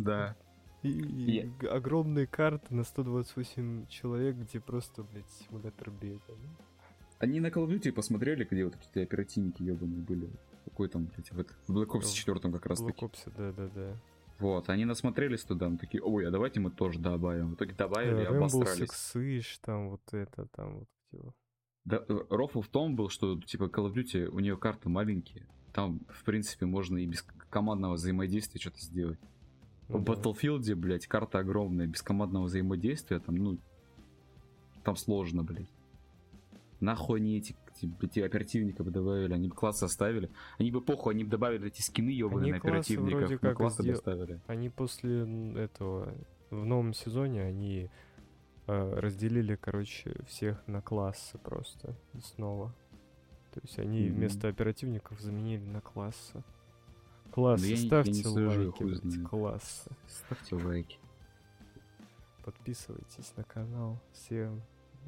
Да. И, и г- огромные карты на сто двадцать восемь человек, где просто, блядь, симулятор бега. Они на Call of Duty посмотрели, где вот эти оперативники ебаные были. Какой там, блядь, в, в Black Ops четыре как раз В таки. Black Ops, да-да-да. Вот, они насмотрелись туда, ну, такие, ой, а давайте мы тоже добавим. В итоге добавили и Rainbow обосрались. Six Siege, там вот это, там вот все. Да, рофл в том был, что, типа, Call of Duty, у нее карты маленькие. Там, в принципе, можно и без командного взаимодействия что-то сделать. Ну, В да. Battlefield, блядь, карта огромная, без командного взаимодействия, там, ну, там сложно, блядь. Нахуй они эти, эти оперативников добавили, они бы классы оставили. Они бы похуй, они бы добавили эти скины ебаные Они на классы оперативников, вроде но как классы бы сдел- оставили. Они после н- этого, в новом сезоне, они э, разделили, короче, всех на классы просто снова. То есть они Мгм. вместо оперативников заменили на классы. Классы, я не- я ставьте не слежу, лайки, хуй блядь, знает. классы. Ставьте лайки. Подписывайтесь на канал. Всем.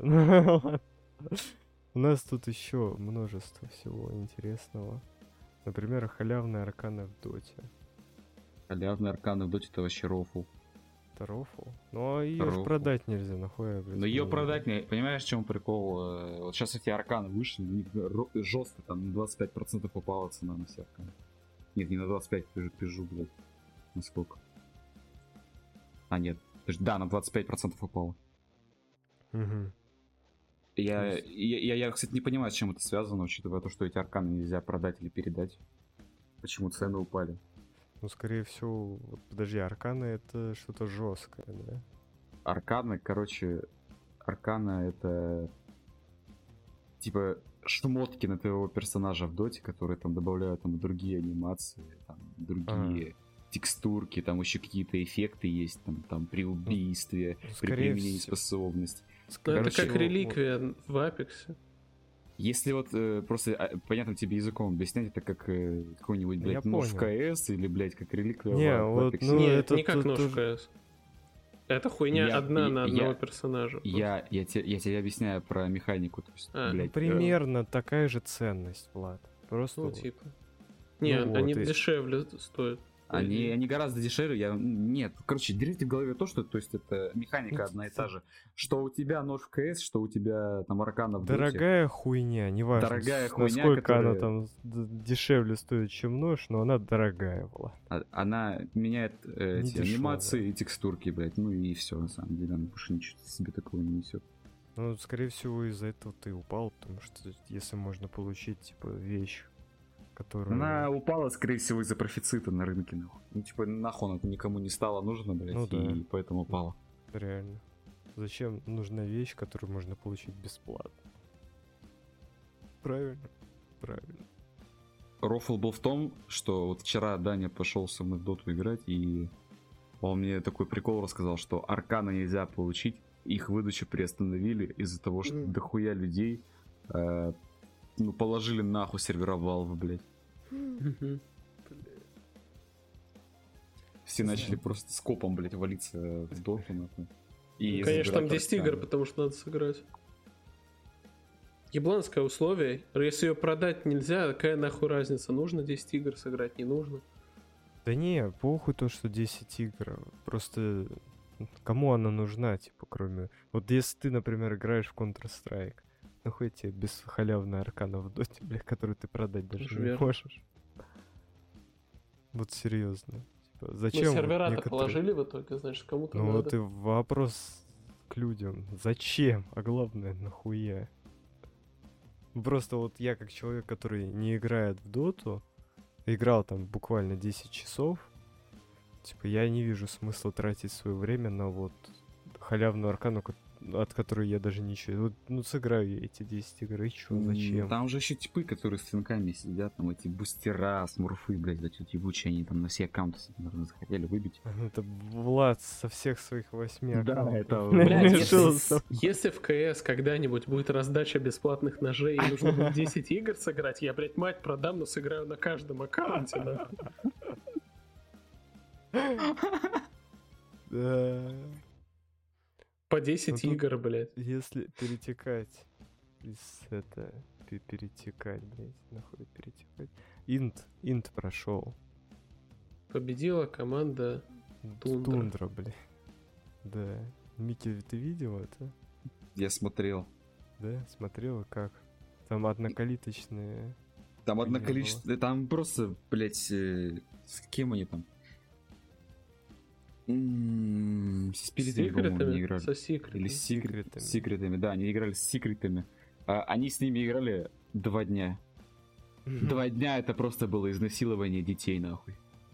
У нас тут еще множество всего интересного. Например, халявные арканы в доте. Халявные арканы в доте это вообще рофл. Это рофл? Ну а ее Рофл. продать нельзя, нахуя, блядь. Но ее ну, продать, не- понимаешь, в чем прикол? Э, Вот сейчас эти арканы вышли, у них ро- жестко там на двадцать пять процентов упала цена на все арканы. Нет, не на двадцать пять, пижу, пижу, блядь. На сколько? А, нет. Подожди, да, на двадцать пять процентов упала. Мгм. Я, То есть- я, я, я, кстати, не понимаю, с чем это связано, учитывая то, что эти арканы нельзя продать или передать. Почему цены упали? Ну, скорее всего, вот, подожди, арканы это что-то жесткое, да? Арканы, короче, аркана это типа шмотки на твоего персонажа в доте, которые там добавляют там другие анимации, там другие текстурки, там еще какие-то эффекты есть, там, там при убийстве, ну, при скорее применении всего- способности. Ну, Короче, это как вот- реликвия в Апексе. Если вот э, просто а, понятным тебе языком объяснять, это как э, какой-нибудь, Ну, блядь, я нож в понял. КС или, блядь, как реликвия Не, в, в вот, Apex. ну, не, это не как тут нож в тоже- КС. Это хуйня Я- одна я- на я- одного персонажа. просто. Я, я, те- я тебе объясняю про механику, то есть, А, блядь, э, Примерно такая же ценность, Влад. Просто Ну, вот. типа. Не, Ну они вот, и- дешевле стоят. по Они, идее. они гораздо дешевле. Я... Нет, короче, держите в голове то, что то есть это механика Ну, одна и та же. Что у тебя нож в КС, что у тебя там аркана в доте. Дорогая хуйня, неважно, Дорогая с- хуйня, насколько она которая- там д- дешевле стоит, чем нож, но она дорогая была. А- Она меняет э, Не эти дешёвая. анимации и текстурки, блядь. Ну и все, на самом деле. Она больше ничего себе такого не несет. Ну, скорее всего, из-за этого ты упал, потому что если можно получить, типа, вещь, которую... Она упала, скорее всего, из-за профицита на рынке, нахуй. Ну, типа, нахуй она никому не стала нужна, блядь, Ну да. и поэтому упала. Реально. Зачем нужна вещь, которую можно получить бесплатно? Правильно. Правильно. Рофл был в том, что вот вчера Даня пошел со мной в доту играть, и он мне такой прикол рассказал, что арканы нельзя получить, их выдачу приостановили из-за того, что Мгм. дохуя людей э, ну, положили нахуй сервера Valve, блядь. Мгм. Все начали просто скопом, блядь, валиться в доту, нахуй. И Ну, конечно, там забирать десять игр, арканы. потому что надо сыграть. Ебланское условие. Если ее продать нельзя, какая нахуй разница? Нужно десять игр сыграть, не нужно. Да не, похуй то, что десять игр. Просто кому она нужна, типа, кроме... Вот если ты, например, играешь в Counter-Strike, нахуй тебе без халявной аркана в доте, бля, которую ты продать даже Тоже не верно. можешь. Вот серьезно. Типа, Ну, зачем вот сервера-то некоторые- положили в итоге, значит, кому-то Ну надо. вот и вопрос к людям. Зачем? А главное, нахуя? Просто вот я как человек, который не играет в доту, играл там буквально десять часов, типа я не вижу смысла тратить свое время на вот халявную аркану, ко- от которой я даже ничего... Вот, ну сыграю я эти десять игр, и чё, М, зачем? Там же еще типы, которые с финками сидят, там эти бустера, смурфы, блядь, эти вот ебучие, они там на все аккаунты, наверное, захотели выбить. Это Влад со всех своих восьми Да, аккаунтов это- Блядь, решил если, сам. если в КС когда-нибудь будет раздача бесплатных ножей и нужно будет десять игр сыграть, я, блядь, мать продам, но сыграю на каждом аккаунте, нахуй. Да. По десять Ну, тут- игр, блядь. Если перетекать из это пе- перетекать, блядь, нахуй перетекать. Инт, инт прошел. Победила команда Тундра. Тундра, блин. Да. Микки, ты видел это? Я смотрел. Да? Смотрела как? Там однокалиточные... Там Хуйня одно количество... Там просто, блядь, э, с кем они там? М, С спиритами, по-моему, не Секретами? играли. Со секретами. Или с секрет- Секретами. с секретами, да, они играли с секретами. А, они с ними играли два дня. Два дня это просто было изнасилование детей, нахуй.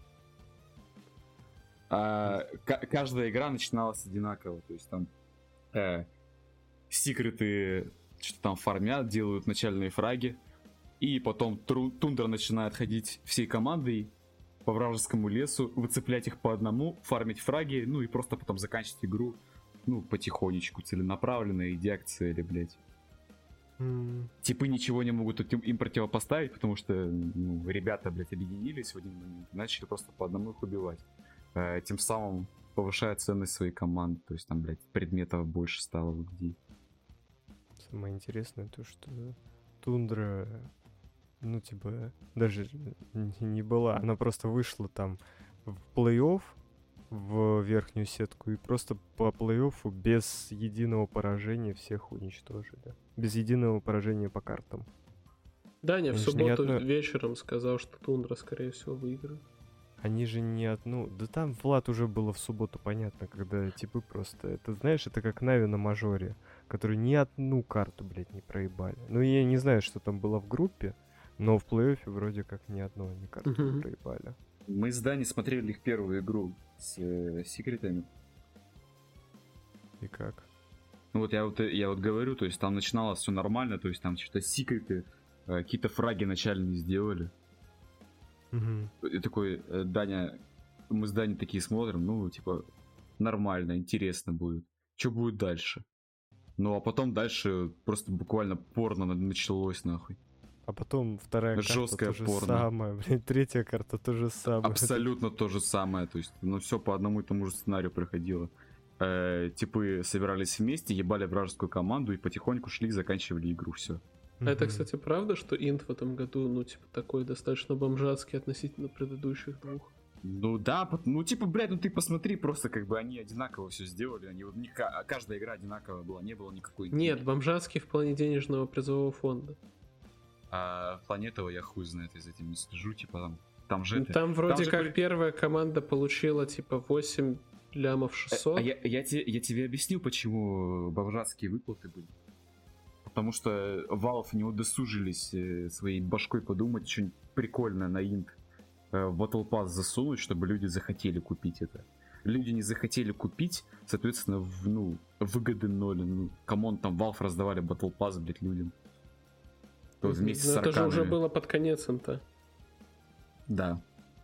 А, к- каждая игра начиналась одинаково, то есть там э, секреты что там фармят, делают начальные фраги, и потом тру- Тундра начинает ходить всей командой по вражескому лесу, выцеплять их по одному, фармить фраги, ну и просто потом заканчивать игру, ну, потихонечку, целенаправленно, идя к цели, блядь. М, Типы ничего не могут им им противопоставить, потому что, ну, ребята, блядь, объединились в один момент и начали просто по одному их убивать. Э, тем самым повышая ценность своей команды, то есть там, блядь, предметов больше стало в игре. Самое интересное то, что Тундра, ну, типа, даже н- не была. Она просто вышла там в плей-офф, в верхнюю сетку, и просто по плей-оффу без единого поражения всех уничтожили. Без единого поражения по картам. Даня в Конечно, субботу ни одно- вечером сказал, что Тундра, скорее всего, выиграет. Они же не одну... Да там, Влад, уже было в субботу понятно, когда типы просто... Это, знаешь, это как Нави на мажоре, которые ни одну карту, блядь, не проебали. Ну, я не знаю, что там было в группе, но в плей-оффе вроде как ни одну они карту не Мгм. проебали. Мы с Дани смотрели их первую игру с э, секретами. И как? Ну вот я вот, э, я вот говорю, то есть там начиналось все нормально, то есть там что-то секреты, э, какие-то фраги начальные сделали. Мгм. И такой, э, Даня, мы с Даней такие смотрим, ну, типа, нормально, интересно будет. Что будет дальше? Ну, а потом дальше просто буквально порно на- началось, нахуй. А потом вторая карта Жёсткое то же порно. самое, блядь, третья карта то же самое. Абсолютно то же самое, то есть, ну, все по одному и тому же сценарию проходило. Э, типы собирались вместе, ебали вражескую команду и потихоньку шли, заканчивали игру, все. А это, Мгм. кстати, правда, что инт в этом году, ну, типа, такой достаточно бомжатский относительно предыдущих двух? Ну да, пот- ну типа, блядь, ну ты посмотри, просто как бы они одинаково все сделали, они вот не ка- каждая игра одинаковая была, не было никакой. Нет, бомжатский в плане денежного призового фонда. А в плане этого я хуй знает, я за этим не слежу, типа там, там же Ну, это- там вроде же как при- первая команда получила, типа, восемь лямов А- шестьсот. А я, я, те- я тебе объясню, почему бомжатские выплаты были. Потому что Valve не удосужились э, своей башкой подумать что-нибудь прикольное на инт э, в Battle Pass засунуть, чтобы люди захотели купить это. Люди не захотели купить, соответственно, в, ну, выгоды ноль. Ну, камон, там Valve раздавали Battle Pass, блядь, людям. То Мгм. вместе Но с это же уже арканами. было под конец инта. Да.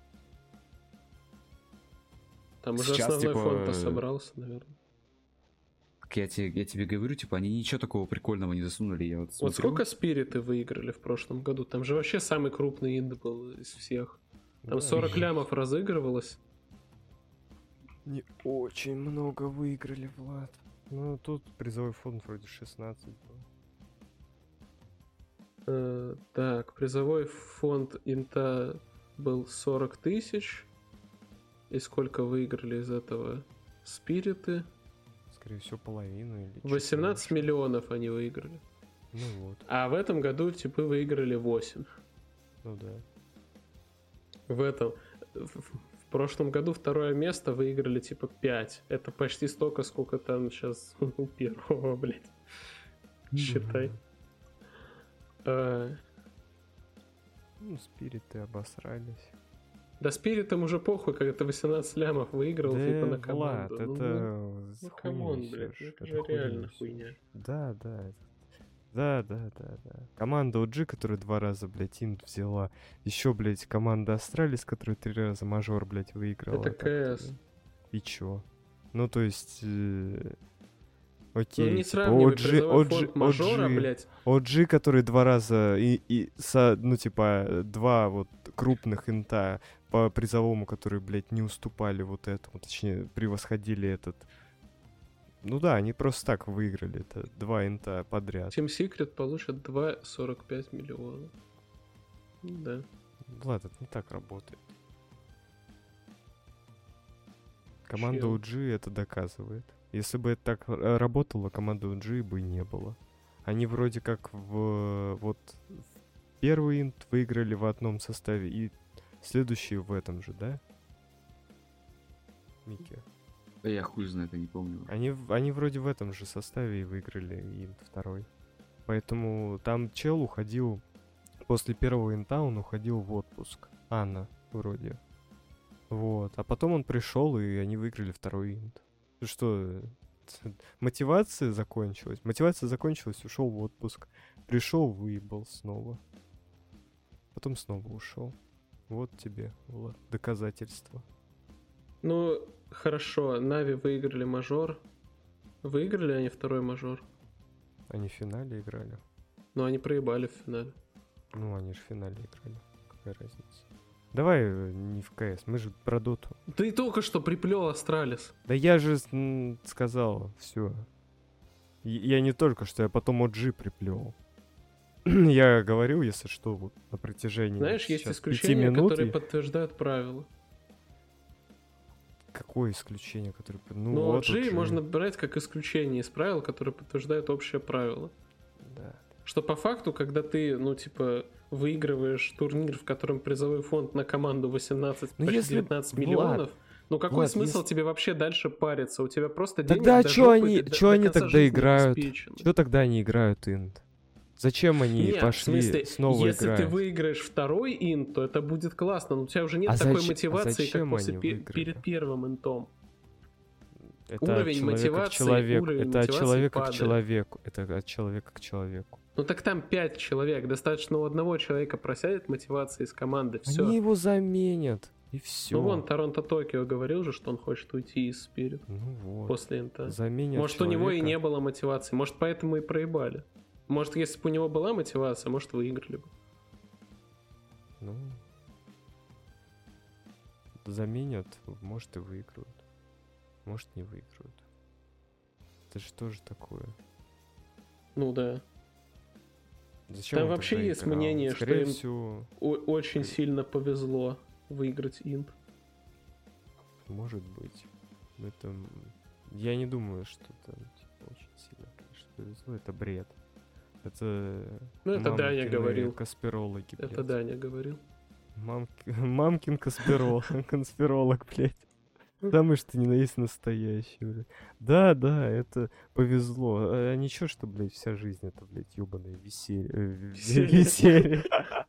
Там уже Сейчас, основной типа, фонд собрался, наверное. Так я тебе, я тебе говорю, типа, они ничего такого прикольного не засунули. Я вот, Вот смотрю. сколько спириты выиграли в прошлом году? Там же вообще самый крупный инт был из всех. Там Да, сорок и лямов разыгрывалось. Не очень много выиграли, Влад. Ну, тут призовой фонд вроде шестнадцать был. Э, так, призовой фонд инта был сорок тысяч. И сколько выиграли из этого спириты? Скорее всего, половину или чуть восемнадцать меньше. миллионов они выиграли. Ну вот, А в этом году типы выиграли восемь. ну да. В этом... В, в прошлом году второе место выиграли типа пять. Это почти столько, сколько там сейчас у первого, блядь. Считай. Мгм. А, Ну, спириты обосрались. да спиритам уже похуй, как это восемнадцать лямов выиграл Да, типа на Влад, команду. Ну, это ну, с ну, хуйней камон, блядь, несёшь, это же хуйню реально несёшь. хуйня. Да, да, это- да, да, да, да. Команда о джи, которая два раза, блядь, инт взяла. Еще, блядь, команда Астралис, которая три раза мажор, блядь, выиграла. Это Так-то. КС. И чё? Ну, то есть... э, Окей, Ну не типа, сравнивай о джи, призовой о джи, фонд мажора, о джи, блядь. о джи, который два раза, и, и со- ну, типа, два вот крупных инта по призовому, которые, блядь, не уступали вот этому, точнее, превосходили этот. Ну да, они просто так выиграли, это два инта подряд. Team Secret получат два целых сорок пять миллиона. Да. Влад, это не так работает. Команда Чел. о джи это доказывает. Если бы это так р- работало, команды о джи бы не было. Они вроде как в вот в первый инт выиграли в одном составе и следующие в этом же, да? Микки. Да я хуй знает, я не помню. Они, в- они вроде в этом же составе и выиграли инт второй. Поэтому там чел уходил после первого инта, он уходил в отпуск. Анна вроде. Вот. А потом он пришел, и они выиграли второй инт. Ты что, т- мотивация закончилась? Мотивация закончилась, ушел в отпуск. Пришел, выебал снова. Потом снова ушел. Вот тебе, Влад, доказательство. Ну, хорошо, Нави выиграли мажор. Выиграли они второй мажор. Они в финале играли. Но они проебали в финале. Ну, они же в финале играли. Какая разница? Давай э, не в КС, мы же про доту. Ты только что приплел Астралис. Да я же м, сказал, все. Я не только что, я потом о джи приплел. Я говорил, если что, вот на протяжении Знаешь, есть сейчас пяти исключения, минут которые я- подтверждают правила. Какое исключение, которое... Ну, Ну, вот о джи о джи. можно брать как исключение из правил, которые подтверждают общее правило. Да. Что по факту, когда ты, ну, типа, выигрываешь турнир, в котором призовой фонд на команду восемнадцать, Ну, почти если- девятнадцать Влад, миллионов, ну какой Влад, смысл если- тебе вообще дальше париться? У тебя просто денег Тогда до чё жопы, они, ты до- чё до они конца тогда жизни играют? обеспечен. Чё тогда они играют инт? Зачем они Нет, пошли в смысле, снова если играть? ты выиграешь второй инт, то это будет классно, но у тебя уже нет А такой зач- а мотивации, как зачем после они пе- выиграли? перед первым интом. Это уровень от человека мотивации, к человеку. уровень Это от мотивации человека к падает. человеку. Это от человека к человеку. Ну так там пять человек, достаточно у одного человека просядет мотивация из команды, все. Они его заменят. И все. Ну вон, Торонто Токио говорил же, что он хочет уйти из Спирит Ну вот. после инта. Заменят Может, у него и человека. не было мотивации, может, поэтому и проебали. Может, если бы у него была мотивация, может, выиграли бы. Ну. Заменят, может и выиграют. Может не выиграют. Это же тоже такое. Ну да. Зачем Там он вообще тогда есть играл? мнение, Скорее что им- всего, О- очень сильно повезло выиграть инт. может быть. Это... м, Я не думаю, что это типа, очень сильно, конечно, повезло. Это бред. Это... Ну, это Даня мамкины говорил. Конспирологи, блядь. Это Даня говорил. Мамки- Мамкин конспиролог, конспиролог, блядь. Самый что ни на есть настоящий, блядь. Да, да, это повезло. А ничего, что, блядь, вся жизнь это, блядь, ёбаное веселье. э, в- Веселье. Веселье.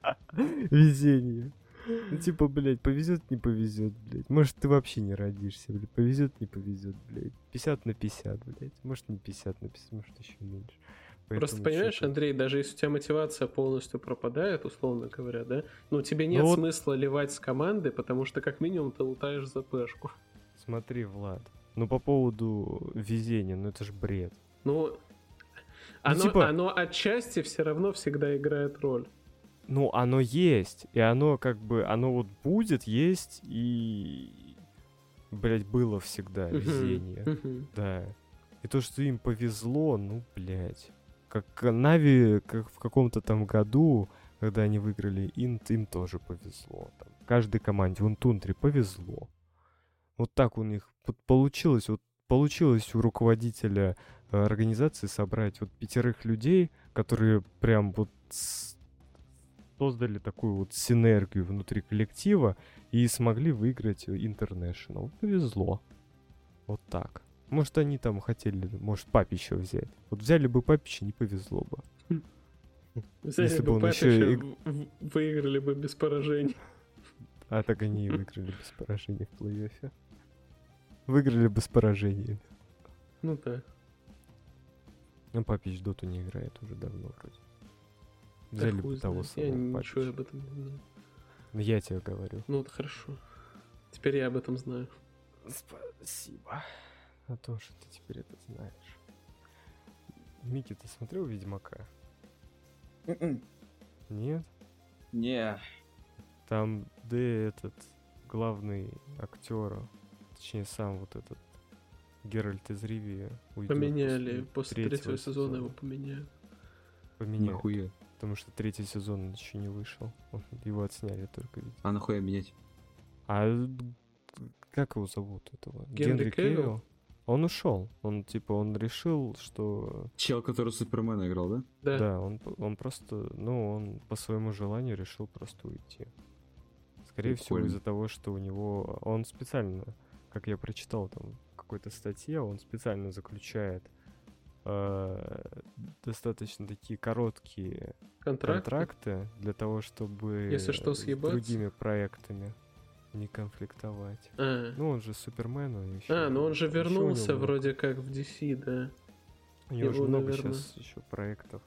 Везение. Ну, типа, блядь, повезет, не повезет, блядь. Может, ты вообще не родишься, блядь. Повезет, не повезет, блядь. пятьдесят на пятьдесят, блядь. Может, не пятьдесят на пятьдесят, может, еще меньше. Просто Поэтому понимаешь, чё-то- Андрей, даже если у тебя мотивация полностью пропадает, условно говоря, да, ну тебе нет Ну вот- смысла ливать с команды, потому что как минимум ты лутаешь за пешку. Смотри, Влад. Ну, по поводу везения, ну это же бред. Ну, оно, типа- оно отчасти все равно всегда играет роль. Ну, оно есть, и оно как бы, оно вот будет, есть, и, блядь, было всегда Мгм, везение, мгм. да. И то, что им повезло, ну, блядь. Как Нави, как в каком-то там году, когда они выиграли Инт, им тоже повезло. Там, каждой команде, вон Тундре повезло. Вот так у них п- получилось, вот получилось у руководителя э, организации собрать вот пятерых людей, которые прям вот с- создали такую вот синергию внутри коллектива и смогли выиграть International. Повезло. Вот так. Может, они там хотели, может, Папича взять. Вот взяли бы Папича, не повезло бы. Взяли Если бы бы он Папича, еще и- в- в- выиграли бы без поражений. А так они и выиграли без поражений в плей-оффе. Выиграли без поражений. Ну да. Ну, Папич доту не играет уже давно вроде. Да Взяли хуй бы того знает, Я самого ничего Папича. об этом не знаю. Ну, я тебе говорю. Ну вот хорошо. Теперь я об этом знаю. Спасибо. А то, что ты теперь это знаешь. Микки, ты смотрел Ведьмака? Нет? Не. Там Д этот главный актер, точнее сам вот этот Геральт из Ривии уйдет Поменяли. После третьего третьего сезона его поменяли. Поменяли, Нахуя? потому что третий сезон еще не вышел. Он- Его отсняли только, видимо. А нахуя менять? А как его зовут этого? Генри Кевилл? Он ушел. Он типа он решил, что Чел, который Супермена играл, да? Да. да, он п- он просто, ну он по своему желанию решил просто уйти. Скорее всего Прикольно. из-за того, что у него он специально, как я прочитал там в какой-то статье, он специально заключает э, достаточно такие короткие Контракт? контракты для того, чтобы Если что, с съебаться? другими проектами не конфликтовать. А, Ну, он же Супермен, он еще... а, ну он же еще у него вернулся много- вроде как в ди си, да. У него же его, много наверно. сейчас еще проектов.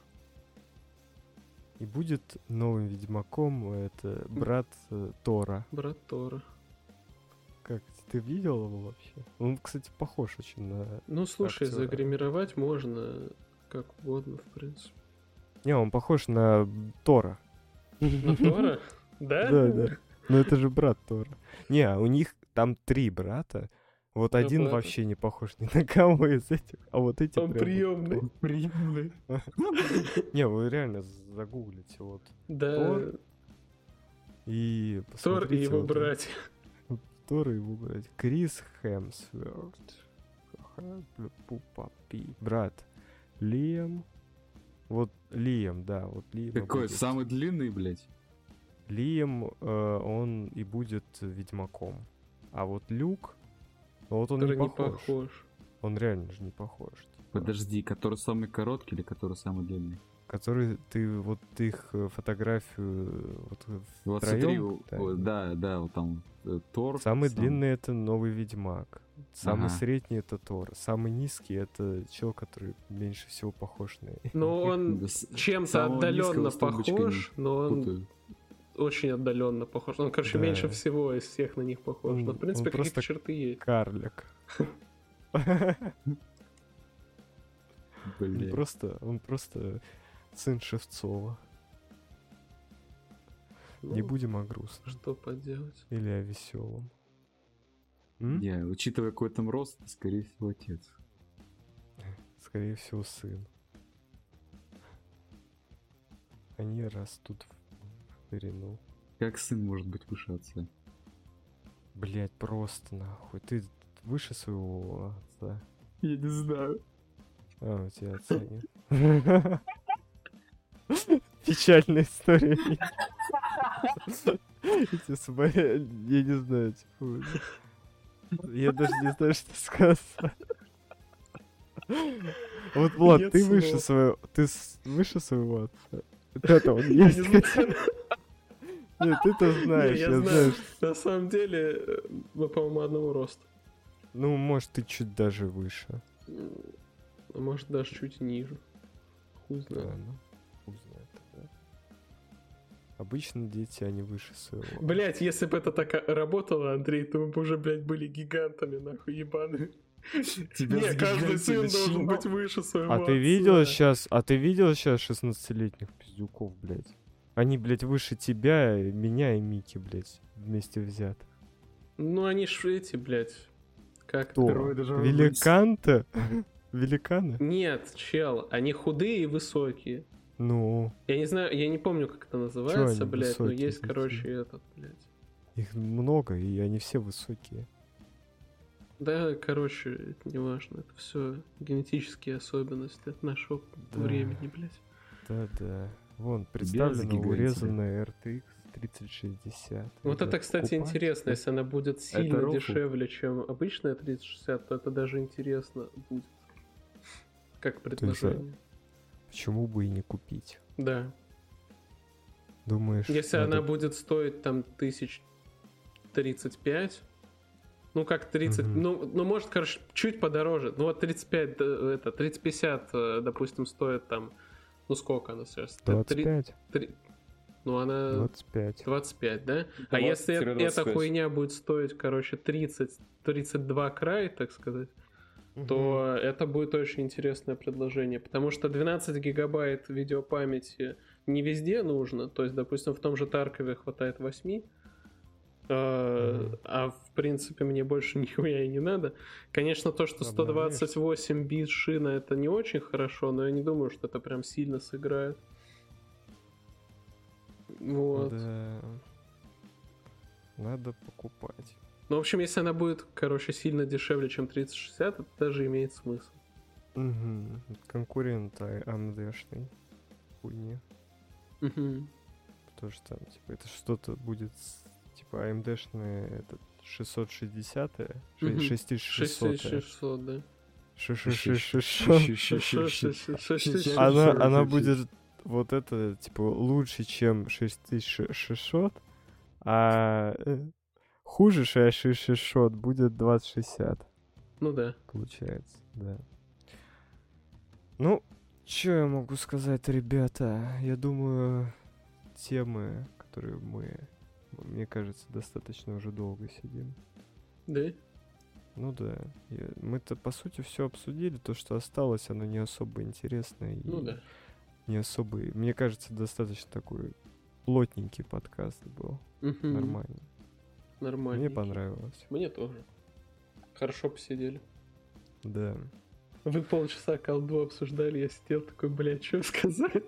И будет новым Ведьмаком это брат э, Тора. Брат Тора. Как, ты видел его вообще? Он, кстати, похож очень на... Ну, слушай, Актера. загримировать можно как угодно, в принципе. Не, он похож на Тора. На Тора? Да? Да, да. Но это же брат Тора. Не, а у них там три брата. Вот Да один ладно. вообще не похож ни на кого из этих, а вот эти Он прям вот приемный. похожи. Приемный. Не, вы реально загуглите вот Да. Тор и Тор и посмотрите его вот братья. Тор и его брат. Крис Хемсворт. Пупапи. Брат Лиам. Вот Лиам, да, вот Лиам. Какой? Самый длинный, блядь? Лиам, э, он и будет Ведьмаком. А вот Люк, ну вот он Который не не похож. похож. Он реально же не похож. типа. Подожди, который самый короткий или который самый длинный? Который ты вот их э, фотографию вот Вот втроём, смотри, у- да. о, да, да, вот там э, Тор. Самый сам- длинный это новый Ведьмак. Самый Ага. средний это Тор. Самый низкий это чел, который меньше всего похож на. Но он Да, с- чем-то самого отдаленно низкого с трубочками похож, но он путаю. очень отдаленно похож. Он, короче, Да. меньше всего из всех на них похож. Он- Но, в принципе, он какие-то просто черты есть. Карлик. Он Блядь. просто, он просто сын Шевцова. Не Ну, будем о грустном что поделать. или о веселом. М? Не, учитывая какой там рост, это, скорее всего, отец. Скорее всего, сын. Они растут в ширину. Как сын может быть выше отца? Блять, просто нахуй. Ты выше своего отца. Я не знаю. А, у тебя отца нет. Печальная история. Эти собаки, я не знаю, типа... Я даже не знаю, что сказать. Вот, Влад, Нет ты выше слов. своего... Ты с- выше своего отца? Это он Я есть. не знаю. Нет, ты-то знаешь, Не, я я знаю. знаю. что- На самом деле, э, мы, по-моему, одного роста. Ну, может, ты чуть даже выше. М, А может, даже чуть ниже. Хуй Да, знает. ну, хуй знает тогда. Обычно дети, они выше своего. Блять, если бы это так а, работало, Андрей, то мы бы уже, блядь, были гигантами, нахуй, ебаные. Тебя Не, с каждый гигантами сын должен щенок. быть выше своего А ты отца. видел сейчас, а ты видел сейчас шестнадцатилетних пиздюков, блядь? Они, блядь, выше тебя, меня и Мики, блядь, вместе взятых. Ну, они ж эти, блядь, как... Кто? Второй даже Великан-то? Великаны? Нет, чел, они худые и высокие. Ну, Я не знаю, я не помню, как это называется, они блядь, но высокие есть, такие? короче, этот, блядь. их много, и они все высокие. Да, короче, это не важно, это все генетические особенности от нашего Да. времени, блядь. Да-да. Вон, представлена загигантили. урезанная эр ти экс тридцать шестьдесят. Вот это, кстати, покупать? интересно, если она будет сильно рофл. дешевле, чем обычная тридцать шестьдесят, то это даже интересно будет. Как предложение. Почему бы и не купить? Да. Думаешь, Если надо- она будет стоить там тысяч тридцать пять, ну как тридцать, Мгм. ну, ну может, короче, чуть подороже. Ну вот тридцать пять, да, это, тридцать пятьдесят, э, допустим, стоит там, ну сколько она сейчас? двадцать Три- пять? три- Ну она двадцать пять. двадцать пять, да? А если э- двадцать-двадцать эта пять. хуйня будет стоить, короче, тридцать, тридцать два край, так сказать, то это будет очень интересное предложение, потому что двенадцать гигабайт видеопамяти не везде нужно, то есть, допустим, в том же Таркове хватает восемь, э, Мгм. а в принципе мне больше нихуя и не надо. Конечно, то, что сто двадцать восемь бит шина, это не очень хорошо, но я не думаю, что это прям сильно сыграет. Вот. Да. Надо покупать. Ну, в общем, если она будет, короче, сильно дешевле, чем тридцать шестьдесят, это даже имеет смысл. Угу. Конкурент а- AMD-шный. Хуйни. Угу. Потому что там, типа, это что-то будет, с- типа, AMD-шный этот шестьсот шестьдесят, Мгм. шесть тысяч шестьсот. шесть тысяч шестьсот, да. шесть. Она, она будет вот это, типа, лучше, чем шесть тысяч шестьсот, а э, хуже шесть тысяч шестьсот будет двадцать шестьдесят, Ну да. получается, да. Ну, что я могу сказать, ребята? Я думаю, темы, которые мы, мне кажется, достаточно уже долго сидим. Да? Ну да. Я- Мы-то, по сути, все обсудили. То, что осталось, оно не особо интересно. И Ну да. не особо... Мне кажется, достаточно такой плотненький подкаст был. Мгм. Нормально. Нормально. Мне понравилось. Мне тоже. Хорошо посидели. Да. Вы полчаса колду обсуждали, я сидел такой, блядь, что сказать?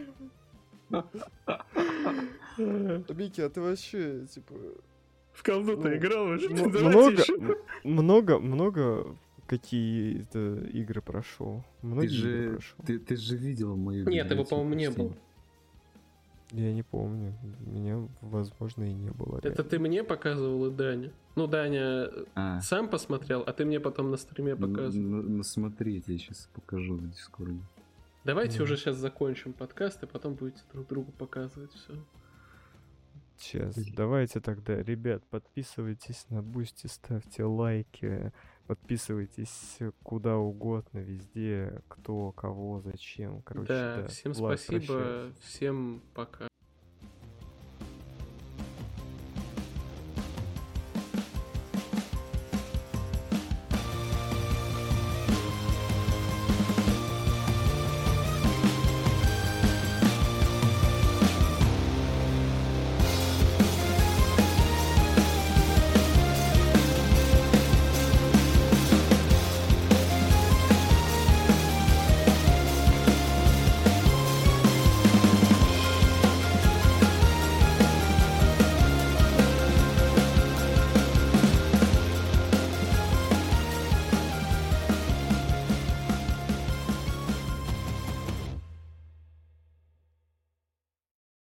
Микки, а ты вообще, типа... В колду-то Ну, играл уже? м- Давайте много, ещё. м- много, много какие-то игры прошел. Ты Многие игры же, прошел. ты, ты же видел мою Нет, его, библиотеку по-моему, не в Steam. было. Я не помню. Меня, возможно, и не было. Это реально. ты мне показывал и Даня? Ну, Даня А, сам посмотрел, а ты мне потом на стриме н- показывал. н- ну смотри, я тебе сейчас покажу в Дискорде. Давайте Мгм. уже сейчас закончим подкаст, и потом будете друг другу показывать все. Сейчас, давайте тогда, ребят, подписывайтесь на Бусти, ставьте лайки, подписывайтесь куда угодно, везде, кто, кого, зачем. Короче, Да, да. всем Влад, спасибо, прощаюсь. всем пока.